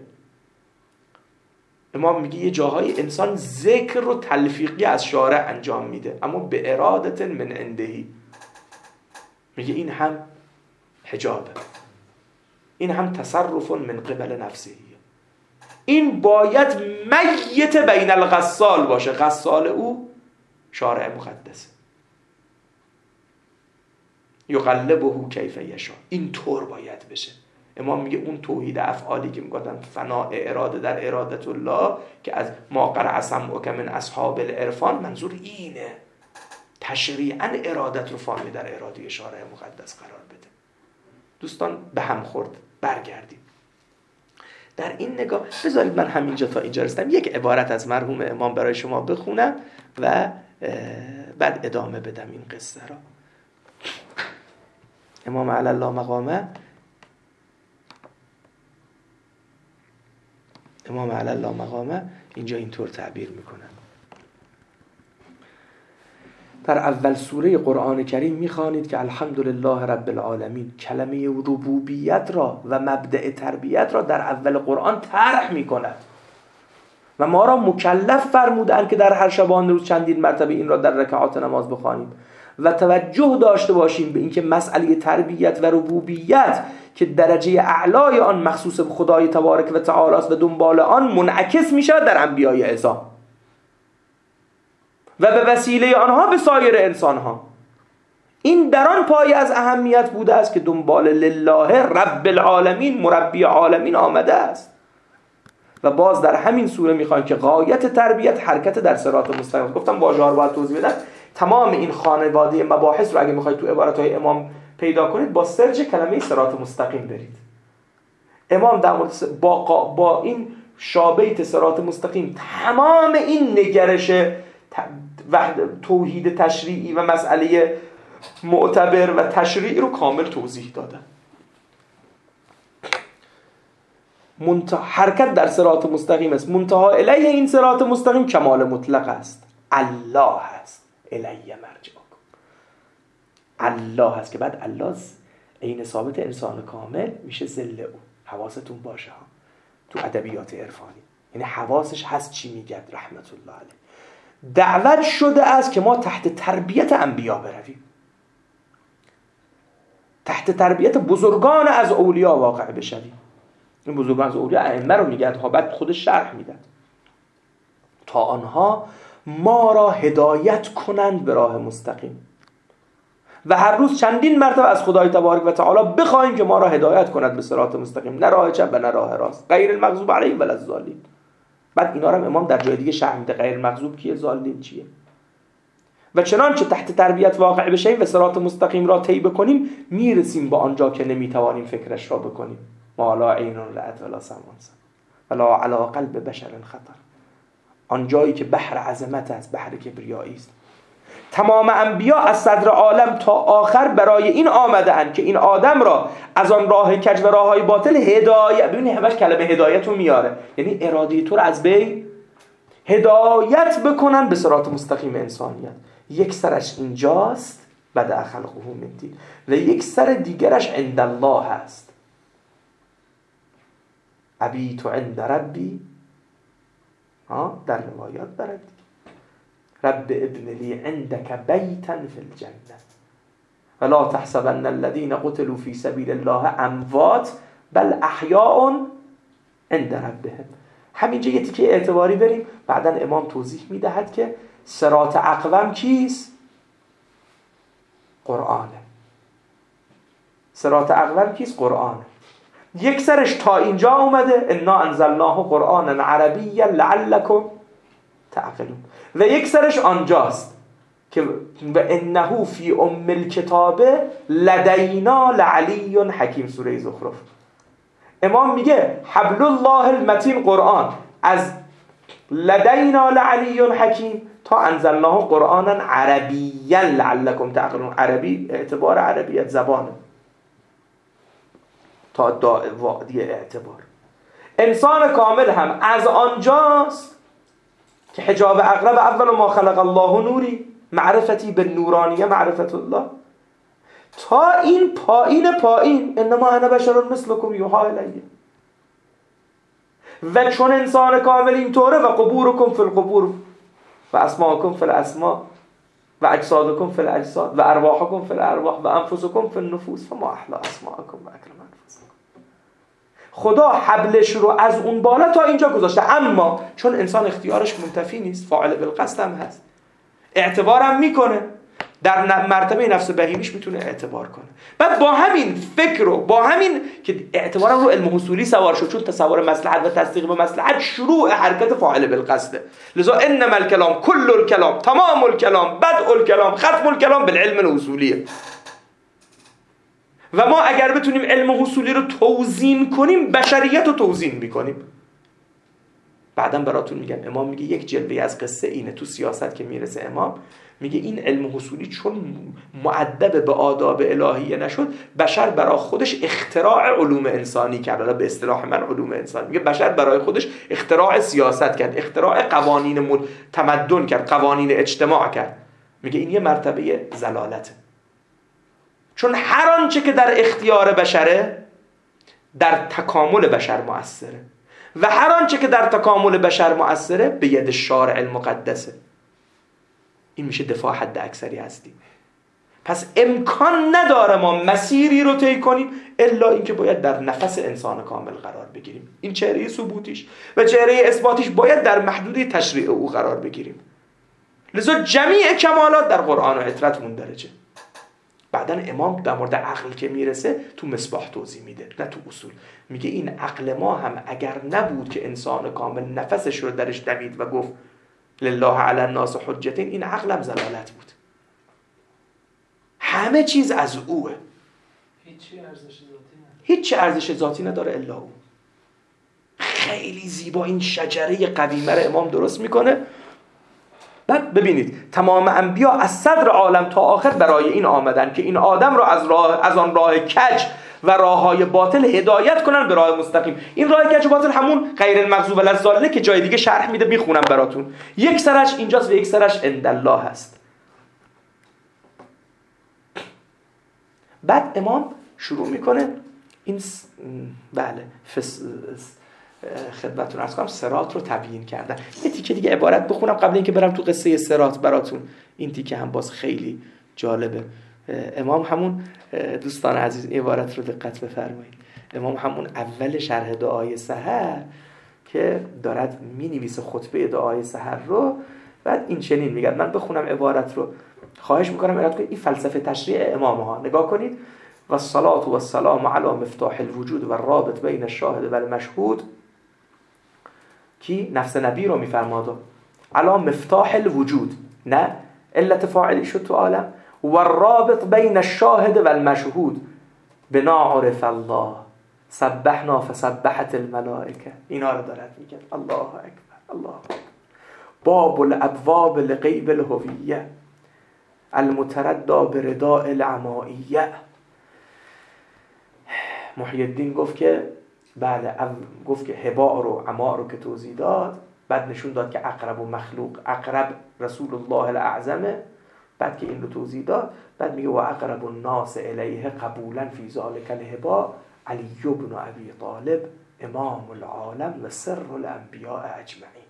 Speaker 1: امام میگه یه جاهای انسان ذکر رو تلفیقی از شارع انجام میده اما به ارادت من عندهی، میگه این هم حجابه، این هم تصرف من قبل نفسه، این باید میت بین الغسال باشه، غسال او شارع مقدسه، یقلبه کیف یشاء، این طور باید بشه. امام میگه اون توحید افعالی که میگفتن فناء اراده در ارادت الله که از ما قرع سمعک من اصحاب العرفان، منظور اینه، تشریعاً ارادت رو فانی در اراده شارع مقدس قرار بده. دوستان به هم خورد، برگردیم در این نگاه. بذارید من همینجا تا اینجا رسیدم یک عبارت از مرحوم امام برای شما بخونم و بعد ادامه بدم این قصه را. امام علی الله مقامه امام علی الله مقامه اینجا اینطور تعبیر میکنن. در اول سوره قرآن کریم میخوانید که الحمدلله رب العالمین کلمه ربوبیت را و مبدأ تربیت را در اول قرآن طرح میکند و ما را مکلف فرمودند که در هر شبانه روز چندین مرتبه این را در رکعات نماز بخوانیم و توجه داشته باشیم به اینکه مسئله تربیت و ربوبیت که درجه اعلای آن مخصوص به خدای تبارک و تعالی است و دنبال آن منعکس می شود در انبیای عظام و به وسیله آنها به سایر انسانها. این در آن پایه از اهمیت بوده است که دنبال لله رب العالمین مربی عالمین آمده است. و باز در همین سوره میخوایم که غایت تربیت حرکت در صراط مستقیم. گفتم واژه‌ها رو باید توضیح بدم. تمام این خانواده مباحث رو اگه میخواید تو عبارت‌های امام پیدا کنید با سرچ کلمه صراط مستقیم برید. امام در مورد با, با این شابیت صراط مستقیم تمام این نگرش وحد توحید تشریعی و مسئله معتبر و تشریعی رو کامل توضیح دادن. منتها حرکت در صراط مستقیم است، منتها الیه این صراط مستقیم کمال مطلق است، الله است، الیه مرجعکم، الله است که بعد الله عین ثابت انسان کامل میشه ذل او. حواستون باشه ها تو ادبیات عرفانی، یعنی حواسش هست چی میگه رحمت الله علیه. دعوت شده است که ما تحت تربیت انبیا برویم، تحت تربیت بزرگان از اولیا واقع بشویم. این بزرگان از اولیا ائمه رو میگه ها، بعد خودش شرح میدن تا آنها ما را هدایت کنند به راه مستقیم و هر روز چندین مرتبه از خدای تبارک و تعالی بخوایم که ما را هدایت کند به صراط مستقیم، نه راه چپ و نه راه راست، غیر المغضوب علیهم ولا الضالین. بعد اینا رو امام در جای دیگه شرح میده، غیر المغضوب کیه، ضالین چیه. و چنانچه تحت تربیت واقع بشیم و صراط مستقیم را طی بکنیم میرسیم به آنجا که نمیتوانیم فکرش را بکنیم. ما لا عین رأت ولا سمع ولا علی قلب بشر خطر، آنجایی که بحر عظمت است، بحر کبریایی است. تمام انبیا از صدر عالم تا آخر برای این آمده اند که این آدم را از آن راه کج و راههای باطل هدایت، ببینید همش کلمه هدایت رو میاره، یعنی اراده تو رو از بین هدایت بکنن به صراط مستقیم انسانیت. یک سرش اینجاست بدأ خلقه من طین و یک سر دیگرش عند الله هست. ابیت عند ربی، ها در روایات دارد رب ابن لی عندك بیتا فی الجنه ولا تحسبن الذين قتلوا في سبيل الله اموات بل احیاء عند ربهم همینجا یه تیکه اعتباری بریم، بعدا امام توضیح میدهد که صراط اقوم کیست؟ قرآنه. صراط اقوم کیست؟ قرآنه. یک سرش تا اینجا اومده انا انزلناه قرآنا عربیا لعلکم تعقلون، و یک سرش آنجاست که و انه فی ام الکتاب لدینا لعلی حکیم، سوره زخرف. امام میگه حبل الله المتین قرآن، از لدینا لعلی حکیم تا انزلناه قرآنا عربیا لعلکم تعقلون. عربی اعتبار عربیت زبانه تا وادی اعتبار. انسان کامل هم از آنجاست که حجاب اقرب اول ما خلق الله نوری معرفتی به نورانیه معرفت الله، تا این پایین پایین انما انا بشر مثلکم یوحی الیه. و چون انسان کامل اینطوره و قبورکم فی القبور و اسماءکم فی الاسماء و اجسادکم فی الاجساد و ارواحکم فی الارواح و انفسکم فی النفوس فما احلا اسماءکم و اکرم انفسکم. خدا حبلش رو از اون بالا تا اینجا گذاشته، اما چون انسان اختیارش منتفی نیست، فاعل بالقصد هم هست، اعتبارم میکنه، در مرتبه نفس بهیمیش میتونه اعتبار کنه. بعد با همین فکر رو، با همین که اعتبارم رو علم حصولی سوار شد، چون تصور مصلحت و تصدیق به مصلحت شروع حرکت فاعل بالقصده، لذا انما الکلام کل الکلام تمام الکلام بدء الکلام ختم الکلام بالعلم الحصولیه. و ما اگر بتونیم علم حصولی رو توزین کنیم، بشریت رو توزین میکنیم. بعداً براتون میگم، امام میگه یک جلوه از قصه اینه تو سیاست که میرسه امام میگه این علم حصولی چون مؤدب به آداب الهیه نشد، بشر برای خودش اختراع علوم انسانی کرد. به اصطلاح من علوم انسانی میگه بشر برای خودش اختراع سیاست کرد، اختراع قوانین تمدن کرد، قوانین اجتماع کرد. میگه این یه مرتبه ضلالته، چون هر آنچه که در اختیار بشره در تکامل بشر مؤثره و هر آنچه که در تکامل بشر مؤثره به ید شارع المقدسه. این میشه دفاع حد اکثری هستی. پس امکان نداره ما مسیری رو طی کنیم الا اینکه باید در نفس انسان کامل قرار بگیریم. این چهره ثبوتیش و چهره اثباتیش باید در محدوده تشریع او قرار بگیریم. لذا جمیع کمالات در قرآن و عترت مندرجه. بعدن امام در مورد عقل که میرسه تو مصباح توضیح میده، نه تو اصول. میگه این عقل ما هم اگر نبود که انسان کامل نفسش رو درش دمید و گفت لله علی الناس حجتین، این عقلم ضلالت بود. همه چیز از اوه،
Speaker 2: هیچی ارزش ذاتی نداره،
Speaker 1: هیچ ارزش ذاتی نداره الا او. خیلی زیبا این شجره قویمه رو امام درست میکنه. بعد ببینید تمام انبیا از صدر عالم تا آخر برای این آمدن که این آدم رو از راه از آن راه کج و راههای باطل هدایت کنن به راه مستقیم. این راه کج و باطل همون غیر المغضوب علی الضالین که جای دیگه شرح میده، میخونم براتون. یک سرش اینجاست و یک سرش عند الله هست. بعد امام شروع میکنه این س... بله فس... خدمتتون عرض کنم صراط رو تبیین کردن. یه تیکه دیگه عبارت بخونم قبل اینکه برم تو قصه صراط براتون. این تیکه هم باز خیلی جالبه. امام همون دوستان عزیز این عبارت رو دقت بفرمایید. امام همون اول شرح دعای سحر که دارد می‌نویسه خطبه دعای سحر رو، بعد این چنین میگه، من بخونم عبارت رو، خواهش میکنم ارائه کنید. این فلسفه تشریع امام ها نگاه کنید. و الصلاة و السلام علی مفتاح الوجود و الرابط بین الشاهد و المشهود. کی؟ نفس نبی رو میفرماده. علی مفتاح الوجود، نه علت فاعلی شد تو عالم. و الرابط بین الشاهد و المشهود بنا عرف الله سبحنا فسبحت الملائکه. اینا رو دارد میگه. الله اکبر الله اکبر. باب الابواب لغیب الهویه المتردى برداء العمائیه. محی الدین گفت که بله، گفت که هباء رو عماء رو که توضیح داد، بعد نشون داد که اقرب و مخلوق، اقرب رسول الله الاعظمه، بعد که این رو توضیح داد، بعد میگه و اقرب الناس الیه قبولا فی ذلک الهباء علی بن ابی طالب امام العالم و سر الانبیاء اجمعین.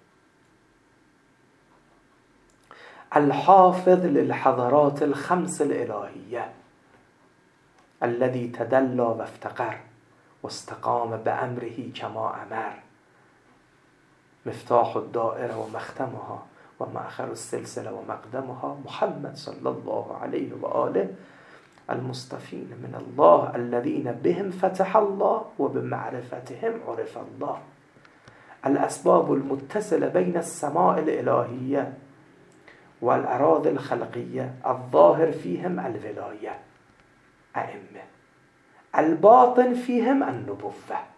Speaker 1: الحافظ للحضرات الخمس الالهیه الذي تدلى وافتقر واستقام بأمره كما أمر. مفتاح الدائره و مختمها و مأخر السلسله و مقدمها محمد صلی الله علیه و آله المصطفین من الله الذين بهم فتح الله و بمعرفتهم عرف الله الاسباب المتصله بین السماء الالهیه والاراضي الخلقيه الظاهر فيهم الولايه ائمه الباطن فيهم النبوه.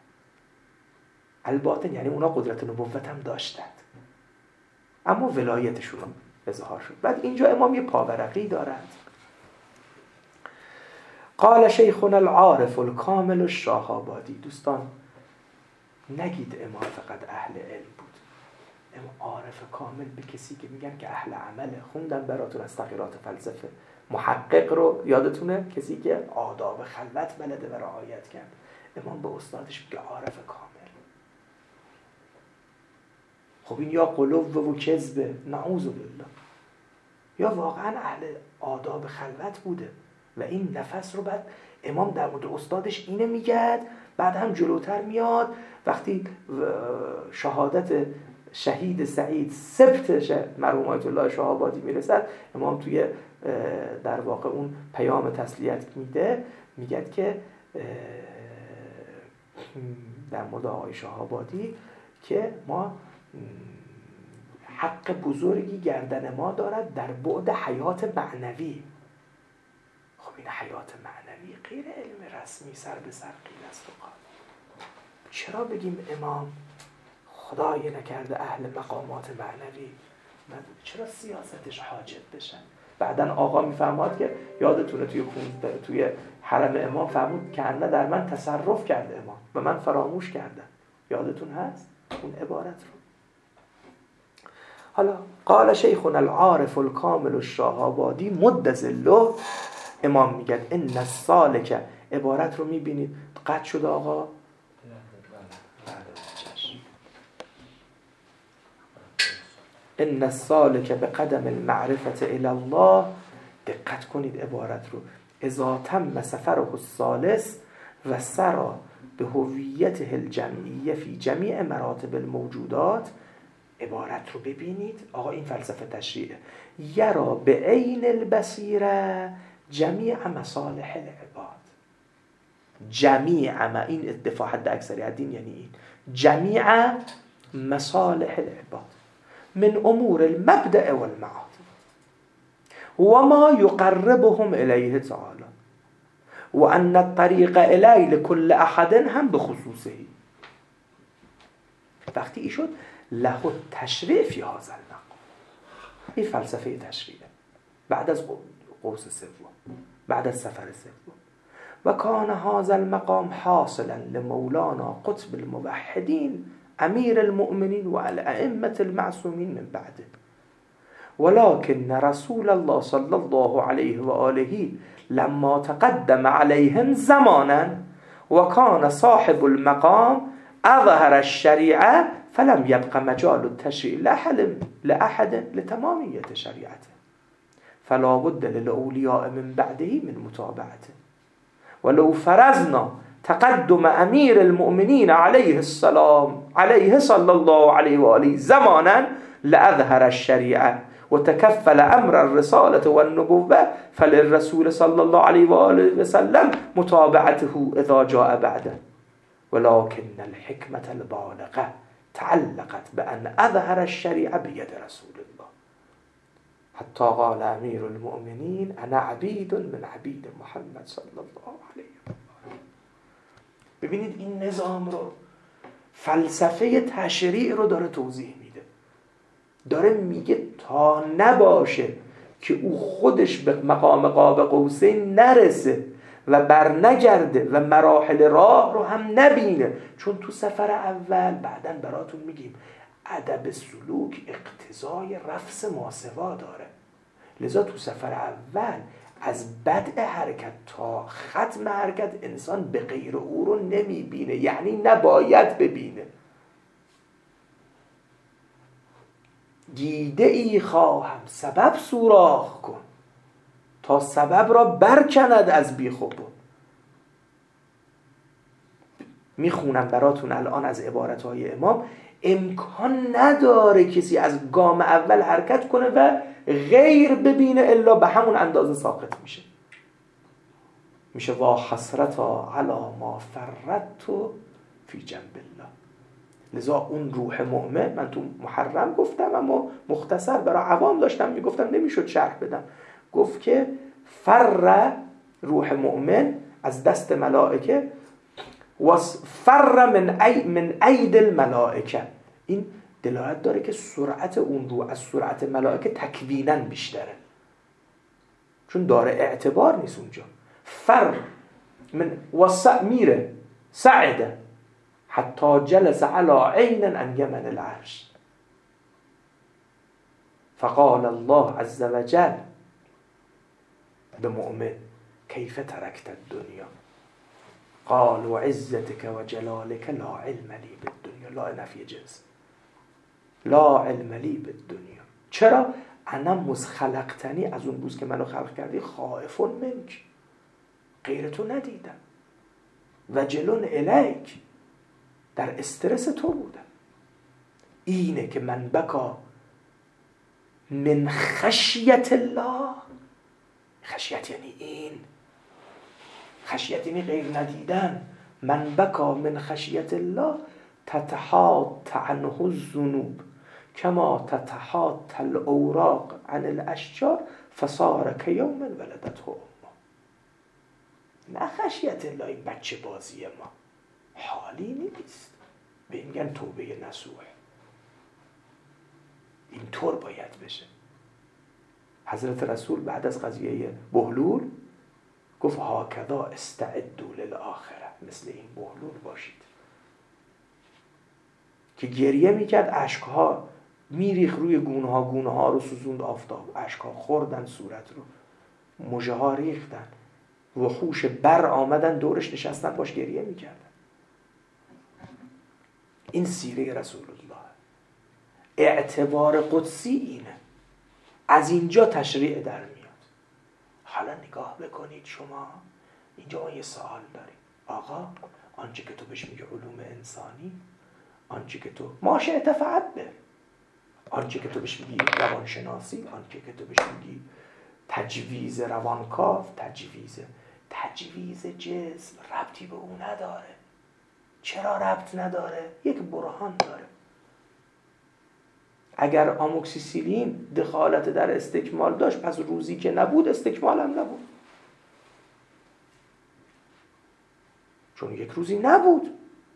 Speaker 1: الباطن یعنی اونا قدرت نبوت هم داشتند اما ولایتشون اظهار شد. بعد اینجا امام یه پاورقی دارد. قال شیخنا العارف الکامل الشاهآبادی. دوستان نگید امام فقط اهل علم بود. امام عارف کامل به کسی که میگن که اهل عمله. خوندم براتون از تغییرات فلسفه. محقق رو یادتونه؟ کسی که آداب خلوت بلده و رعایت کرد. امام به استادش میگه عارف کامل. خب این یا قلوب و کذبه، نعوذ بالله، یا واقعا اهل آداب خلوت بوده و این نفس رو بعد امام در مورد استادش اینه میگه. بعد هم جلوتر میاد وقتی شهادت شهید سعید سبت مرحوم آیت الله شاهآبادی میرسد، امام توی در واقع اون پیام تسلیت میده، میگه که در مورد آقای شاهآبادی که ما حق بزرگی گردن ما دارد در بعد حیات معنوی. خب این حیات معنوی غیر علم رسمی سر به سر قیل است و قال. چرا بگیم امام خدای نکرده اهل مقامات معنوی؟ چرا سیاستش حاجب بشن؟ بعدن آقا میفرماد که یادتونه توی توی حرم امام فرمود که انه در من تصرف کرده امام و من فراموش کردم. یادتون هست اون عبارت رو؟ حالا قال شیخنا العارف الکامل الشاهآبادی مد ظله. امام میگه ان السالک. عبارت رو میبینید قطع شده آقا؟ ان السالک بقدم المعرفة الی الله. دقت کنید عبارت رو. اذا تم سفره الثالث و سرا به هویته الجمعیه فی جمیع مراتب الموجودات. عبارت رو ببینید آقا، این فلسفه تشریعه. یرا به عین البصیره جمیع مصالح العباد. جمیع ما این اتفاق حد اکثریت دین یعنی این جمیع مصالح العباد من امور المبدأ والمعاد و ما یقربهم الیه تعالی و ان الطریق الی لكل احد هم به خصوصه. وقتی ای شد له تشریع فی هذا المقام. این فلسفه تشریعه بعد از قوس سوم، بعد از سفر سوم. و کان هذا المقام حاصلا لمولانا قطب الموحدین امیر المؤمنین و الائمه المعصومین من بعده. ولكن رسول الله صلی الله علیه و آله لما تقدم عليهم زمانا وكان صاحب المقام اظهر الشريعه فلم يبق مجال التشريع لأحد لتمامية شريعته فلا بد للأولياء من بعده من متابعته. ولو فرضنا تقدم أمير المؤمنين عليه السلام عليه صلى الله عليه وآله زمانا لأظهر الشريعة وتكفل أمر الرسالة والنبوة فللرسول صلى الله عليه وآله وسلم متابعته إذا جاء بعده. ولكن الحكمة البالغة تعلقت بأن أظهر الشريعة بيد رسول الله حتى قال أمير المؤمنين أنا عبيد من عبيد محمد صلى الله عليه وسلم. ببینید این نظام رو، فلسفه تشریع رو داره توضیح میده. داره میگه تا نباشه که او خودش به مقام قاب قوسین نرسه و بر نگرده و مراحل راه رو هم نبینه. چون تو سفر اول بعداً براتون میگیم ادب سلوک اقتضای رفس ماسوا داره. لذا تو سفر اول از بدء حرکت تا ختم حرکت انسان به غیر او رو نمیبینه، یعنی نباید ببینه. دیده ای خواهم سبب سوراخ کن تا سبب را برکند از بیخوبون. میخونم براتون الان از عبارتهای امام، امکان نداره کسی از گام اول حرکت کنه و غیر ببینه الا به همون اندازه ساقط میشه. میشه وا حسرتا علی ما فرطت فی جنب الله. لذا اون روح مؤمن، من تو محرم گفتم اما مختصر برای عوام داشتم میگفتم نمیشد شرح بدم، گفت که فر روح مؤمن از دست ملائکه و فر من ای من اید الملائکه. این دلالت داره که سرعت اون روح از سرعت ملائکه تکویناً بیشتره، چون داره اعتبار نیست اونجا. فر من وسع میره سعده حتی جلس علی عین ان یمن العرش فقال الله عز وجل به مؤمن کیف ترکت الدنیا قال و عزتك و جلالك لا علم لی بالدنیا. لا نفی جنس، لا علم لی بالدنیا. چرا؟ انا مز خلقتنی، از اون روز که منو خلق کردی، خائف منک، غیرتو ندیدم، وجلون الیک، در استرس تو بودم. اینه که من بکا من خشیت الله. خشیت یعنی این، خشیت یعنی غیر ندیدن. من بکا من خشیت الله تتحات عنه الذنوب کما تتحات الاوراق عن الاشجار فصار کیوم ولدته امه. نه خشیت الله این بچه بازی ما، حالی نیست. به این میگن توبه نصوح. اینطور باید بشه. حضرت رسول بعد از قضیه بهلول گفت هاکذا استعدوا للآخره، مثل این بهلول باشید. که گریه میکرد، اشکها میریخ روی گونه ها، گونه ها رو سوزوند آفتاب، اشکها خوردن صورت رو، مژه ها ریختن، وحوش بر آمدن دورش نشستن باش گریه میکردن. این سیره رسول الله. اعتبار قدسی اینه، از اینجا تشریع در میاد. حالا نگاه بکنید شما، اینجا ما یه سوال داریم. آقا آنچه که تو بهش میگه علوم انسانی، آنچه که تو ماشه اتفعبه، آنچه که تو بهش میگی روانشناسی، آنچه که تو بهش میگی تجویز روانکاو، تجویز تجویز جسم، ربطی به اون نداره. چرا ربط نداره؟ یک برهان داره. اگر آموکسیسیلین دخالت در استکمال داشت، پس روزی که نبود استکمال هم نبود، چون یک روزی نبود.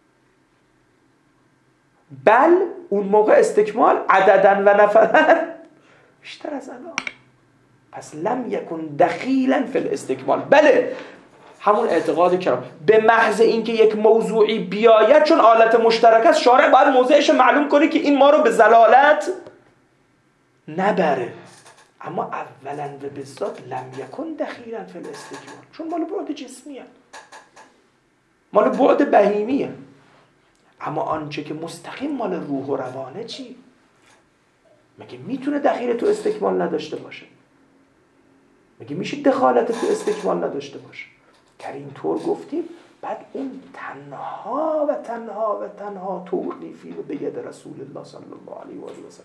Speaker 1: بل اون موقع استکمال عددن و نفرن بیشتر از الان. پس لم یکن دخیلا فی الاستکمال. بله همون اعتقاد کرام به محض اینکه یک موضوعی بیاید، چون آلت مشترک است، شارع باید موضعش معلوم کنه که این ما رو به ضلالت نبره. اما اولا و بالذات لم یکن دخیلا فی الاستکمال، چون مال بعد جسمیه، مال بعد بهیمیه. اما آنچه که مستقیم مال روح و روانه چی؟ مگه میتونه دخیل تو استکمال نداشته باشه؟ مگه میشه دخالت تو استکمال نداشته باشه؟ که اینطور گفتیم، بعد اون تنها و تنها و تنها توقیفی رو به ید رسول الله صلی الله علیه و آله و سلم.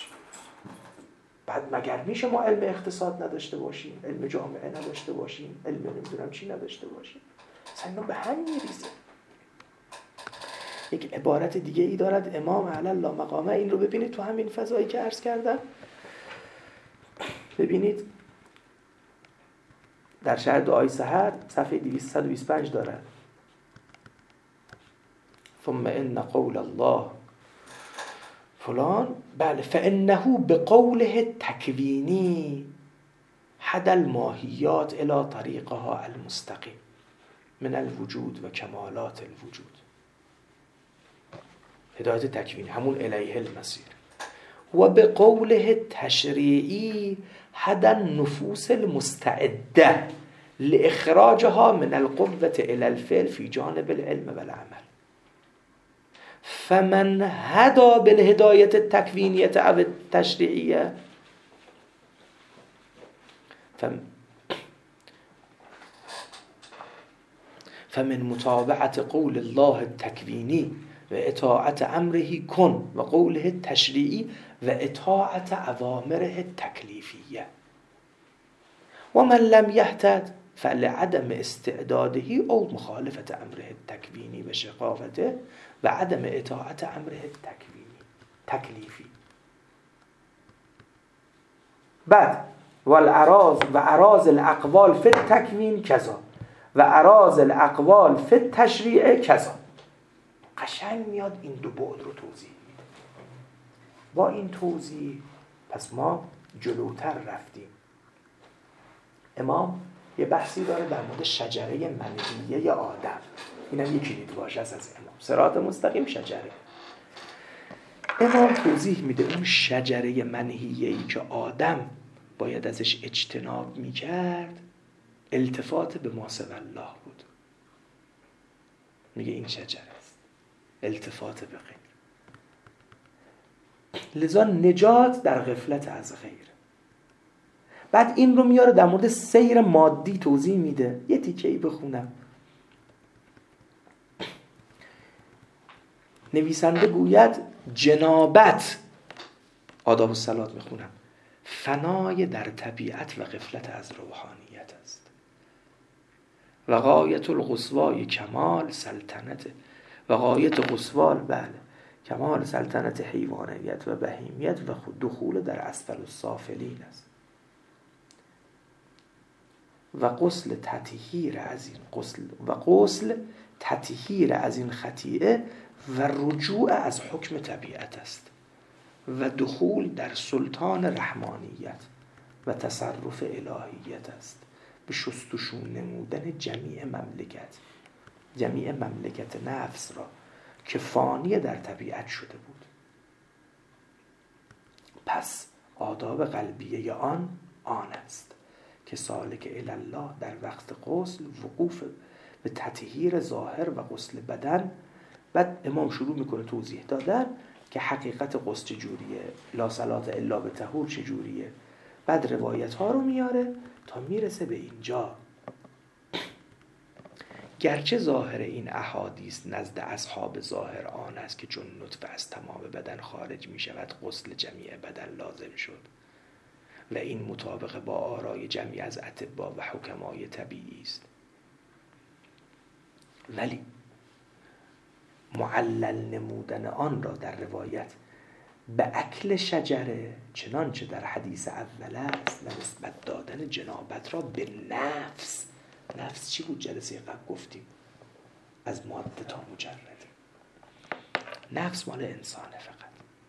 Speaker 1: بعد مگر میشه ما علم اقتصاد نداشته باشیم، علم جامعه نداشته باشیم، علم نمیدونم چی نداشته باشیم؟ اصلا به هم میریزه. یک عبارت دیگه ای دارد امام علی الله مقامه، این رو ببینید تو همین فضایی که عرض کردم. ببینید در شرح دعای سحر صفحه دویست و بیست و پنج داره. ثم ان قول الله فلان، بله، فانه بقوله تکوینی حد الماهیات الى طریقها المستقیم من الوجود و کمالات الوجود. هدایت تکوینی همون الیه المسیر. و به قوله تشریعی حد النفوس المستعده لاخراجها من القوة الى الفعل في جانب العلم والعمل. فمن هدا بالهدایة التکوینیة او التشریعیه فمن متابعت قول الله التکوینی و اطاعت امره کن و قوله تشریعی و اطاعت اوامره تکلیفیه و من لم یهتد فلعدم استعداده او مخالفت امره تکوینی و شقاوته و عدم اطاعت امره تکوینی تکلیفی. بعد والاراز و اراز الاقوال فی التکوین کذا و اراز الاقوال فی التشریع کذا. قشنگ میاد این دو بعد رو توضیح میده. با این توضیح پس ما جلوتر رفتیم. امام یه بحثی داره در مورد شجره منهیه آدم. اینم یکی دیدواژه است از امام. صراط مستقیم شجره. امام توضیح میده اون شجره منهیه‌ای که آدم باید ازش اجتناب میکرد التفات به ما سوی الله بود. میگه این شجره است، التفات به غیر. لذا نجات در غفلت از غیر. بعد این رو میاره در مورد سیر مادی توضیح میده. یه تیکه‌ای بخونم. نویسنده گوید جنابت، آداب الصلات میخونم، فنای در طبیعت و غفلت از روحانیت است و غایت القصوای کمال سلطنت و غایت قصوال بله کمال سلطنت حیوانیت و بهیمیت و دخول در اسفل السافلین است و غسل تطهیر از این غسل و غسل تطهیر از این خطیئه و رجوع از حکم طبیعت است و دخول در سلطان رحمانیت و تصرف الهیت است به شستشون نمودن جمیع مملکت جمیع مملکت نفس را که فانی در طبیعت شده بود. پس آداب قلبیه آن آن است که سالک الله در وقت غسل وقوف به تطهیر ظاهر و غسل بدن. بعد امام شروع میکنه توضیح دادن که حقیقت غسل چجوریه، لا صلات الا به طهور چجوریه. بعد روایت ها رو میاره تا میرسه به اینجا. گرچه ظاهر این احادیث نزد اصحاب ظاهر آن است که چون نطفه از تمام بدن خارج می شود غسل جمیع بدن لازم شد و این مطابق با آرای جمعی از اطباء و حکمای طبیعی است، ولی معلل نمودن آن را در روایت به اکل شجره چنانچه در حدیث اول است و نسبت دادن جنابت را به نفس. نفس چی بود؟ جلسه قبل گفتیم از ماده تا مجرد. نفس مال انسانه فقط.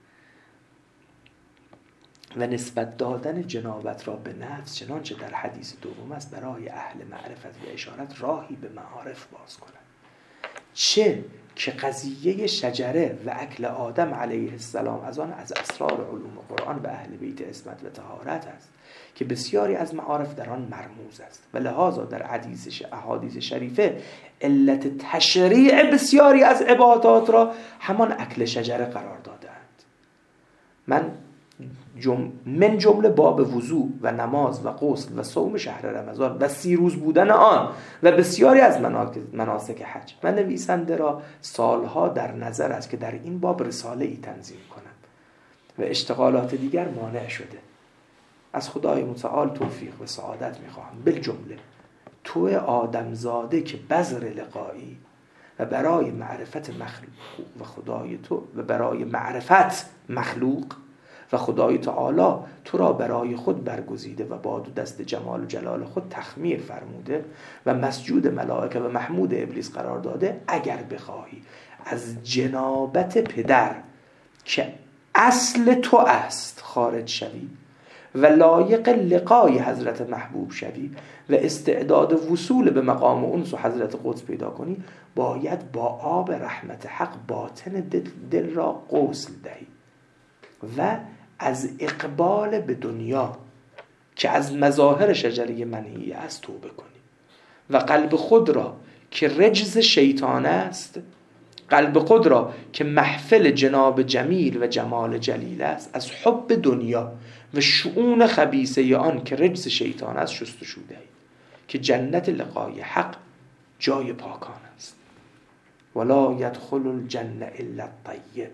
Speaker 1: و نسبت دادن جنابت را به نفس چنانچه در حدیث دوم است برای اهل معرفت و اشارت راهی به معارف باز کنند. چه که قضیه شجره و اکل آدم علیه السلام از آن از اسرار علوم قرآن به اهل بیت عصمت و طهارت است که بسیاری از معارف در آن مرموز است و لحاظا در حدیث احادیث شریفه علت تشریع بسیاری از عبادات را همان اکل شجره قرار دادند. من جم... من جمله باب وضوع و نماز و غسل و صوم شهر رمضان و سی روز بودن آن و بسیاری از مناسک حج و نویسنده را سالها در نظر است که در این باب رساله ای تنظیم کنم و اشتغالات دیگر مانع شده. از خدای متعال توفیق و سعادت میخواهم. بالجمله تو آدمزاده که بذر لقایی و برای معرفت مخلوق و خدای تو و برای معرفت مخلوق و خدای تعالی تو را برای خود برگزیده و با دو دست جمال و جلال خود تخمیر فرموده و مسجود ملائکه و محمود ابلیس قرار داده، اگر بخواهی از جنابت پدر که اصل تو است خارج شوی و لایق لقای حضرت محبوب شوی و استعداد وصول به مقام انس و حضرت قدس پیدا کنی، باید با آب رحمت حق باطن دل, دل را غسل دهی و از اقبال به دنیا که از مظاهر شجره منهیه است توبه کنی و قلب خود را که رجز شیطان است، قلب خود را که محفل جناب جمیل و جمال جلیل است، از حب دنیا و شؤون خبیثه آن که رجز شیطان است شستشو دهی که جنت لقای حق جای پاکان است. ولا یدخل الجنه الا الطیب.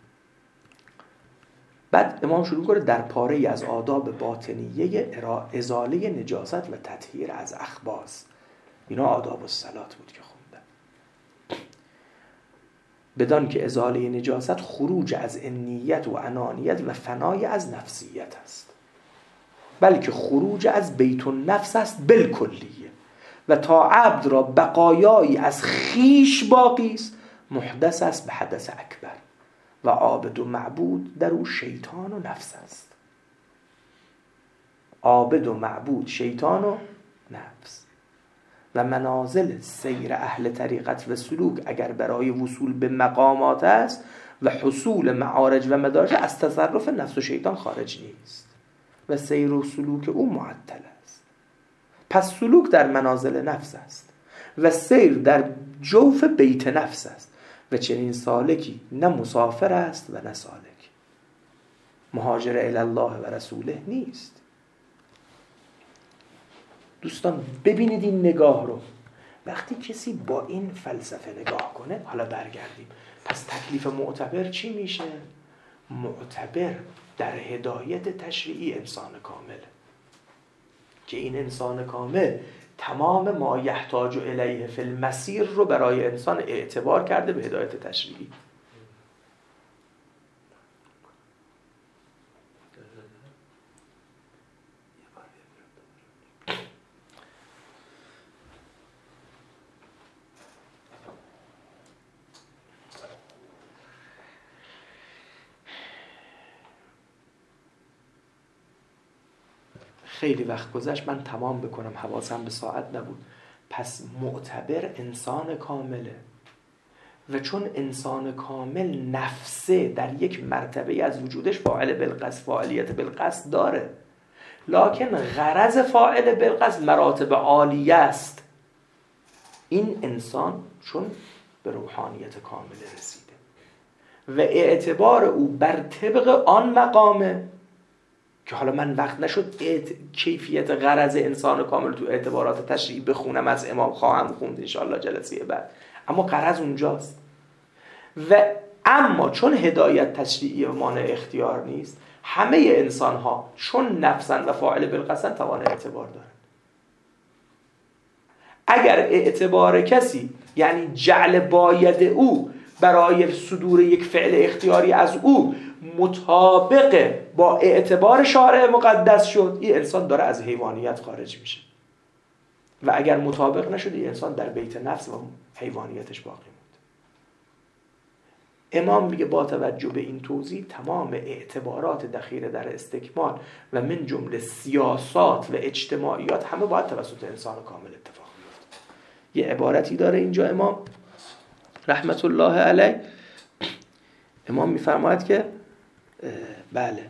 Speaker 1: بعد امام شروع کنه در پاره ای از آداب باطنیه ازاله نجاست و تطهیر از اخباث. اینا آداب الصلات بود که خوندن. بدان که ازاله نجاست خروج از انیت و انانیت و فنای از نفسیت است، بلکه خروج از بیت النفس است بالکلیه. و تا عبد را بقایایی از خیش باقی است، محدث است به حدث اکبر. و عابد و معبود در او شیطان و نفس است. عابد و معبود شیطان و نفس. و منازل سیر اهل طریقت و سلوک اگر برای وصول به مقامات است و حصول معارج و مدارج، از تصرف نفس و شیطان خارج نیست و سیر و سلوک او معطل است. پس سلوک در منازل نفس است و سیر در جوف بیت نفس است. و چنین سالکی نه مسافر است و نه سالک، مهاجر الی الله و رسوله نیست. دوستان ببینید این نگاه رو. وقتی کسی با این فلسفه نگاه کنه، حالا برگردیم، پس تکلیف معتبر چی میشه؟ معتبر در هدایت تشریعی انسان کامل، که این انسان کامل تمام ما یحتاج الیه فی المسیر رو برای انسان اعتبار کرده به هدایت تشریعی. خیلی وقت گذشت، من تمام بکنم، حواسم به ساعت نبود. پس معتبر انسان کامله و چون انسان کامل نفسه در یک مرتبه از وجودش فاعل بالقصد، فاعلیت بالقصد داره، لکن غرض فاعل بالقصد مراتب عالیه است. این انسان چون به روحانیت کامله رسیده و اعتبار او بر طبق آن مقامه که حالا من وقت نشد کیفیت غرض انسان کامل تو اعتبارات تشریعی بخونم، از امام خواهم خوند انشاءالله جلسه بعد، اما غرض اونجاست. و اما چون هدایت تشریعی و مانع اختیار نیست، همه انسان ها چون نفسن و فاعل بالقصد توان اعتبار دارن. اگر اعتبار کسی یعنی جعل باید او برای صدور یک فعل اختیاری از او مطابق با اعتبار شارع مقدس شد، این انسان داره از حیوانیت خارج میشه. و اگر مطابق نشد، این انسان در بیت نفس و حیوانیتش باقی موند. امام میگه با توجه به این توضیح تمام اعتبارات دخیل در استکمال و من جمله سیاسات و اجتماعیات همه باید توسط انسان کامل اتفاق بیفته. یه عبارتی داره اینجا امام رحمت الله علیه، امام میفرماید که بله
Speaker 2: اصلا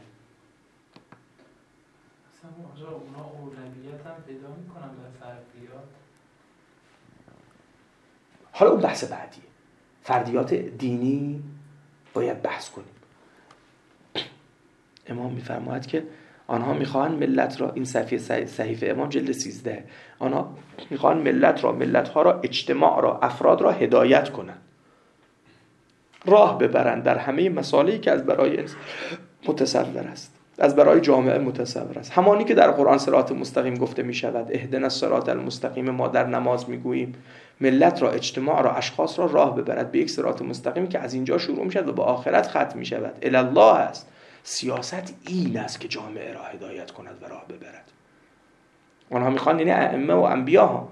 Speaker 2: اونا اولویت هم پیدا میکنن به فردیات.
Speaker 1: حالا اون بحث بعدیه، فردیات دینی باید بحث کنیم. امام میفرماید که آنها میخوان ملت را، این صفحه صحیفه امام جلد سیزده، آنها میخوان ملت را، ملتها را، اجتماع را، افراد را هدایت کنن، راه ببرند در همه مسائلی که از برای متصور است، از برای جامعه متصور است. همانی که در قرآن صراط مستقیم گفته می شود، اهدنا الصراط المستقیم، ما در نماز می گوییم ملت را، اجتماع را، اشخاص را راه ببرد به یک صراط مستقیم که از اینجا شروع می شود و به آخرت ختم می شود. الی الله است. سیاست این است که جامعه را هدایت کند و راه ببرد. آنها میخوان یعنی ائمه و انبیا ها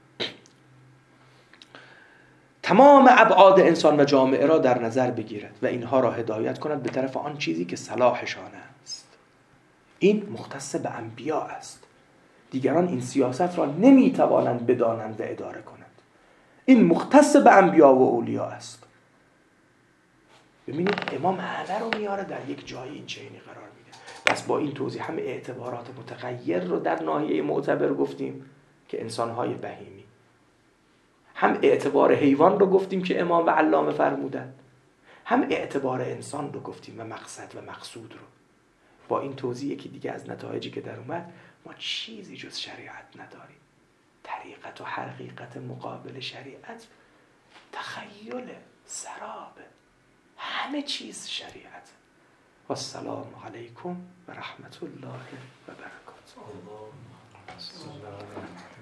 Speaker 1: تمام ابعاد انسان و جامعه را در نظر بگیرد و اینها را هدایت کند به طرف آن چیزی که صلاحشان است. این مختص به انبیا است. دیگران این سیاست را نمیتوانند بدانند و اداره کنند. این مختص به انبیا و اولیا است. ببینید امام همه رو میاره در یک جای این چینی قرار میده. پس با این توضیح هم اعتبارات متغیر رو در ناحیه معتبر گفتیم که انسان‌های بهیمی، هم اعتبار حیوان رو گفتیم که امام و علامه فرمودن، هم اعتبار انسان رو گفتیم و مقصد و مقصود رو. با این توضیح که دیگه از نتایجی که در اومد، ما چیزی جز شریعت نداریم، طریقت حقیقت و حقیقت مقابل شریعت تخیل، سراب، همه چیز شریعت. و السلام علیکم و رحمت الله و برکاته.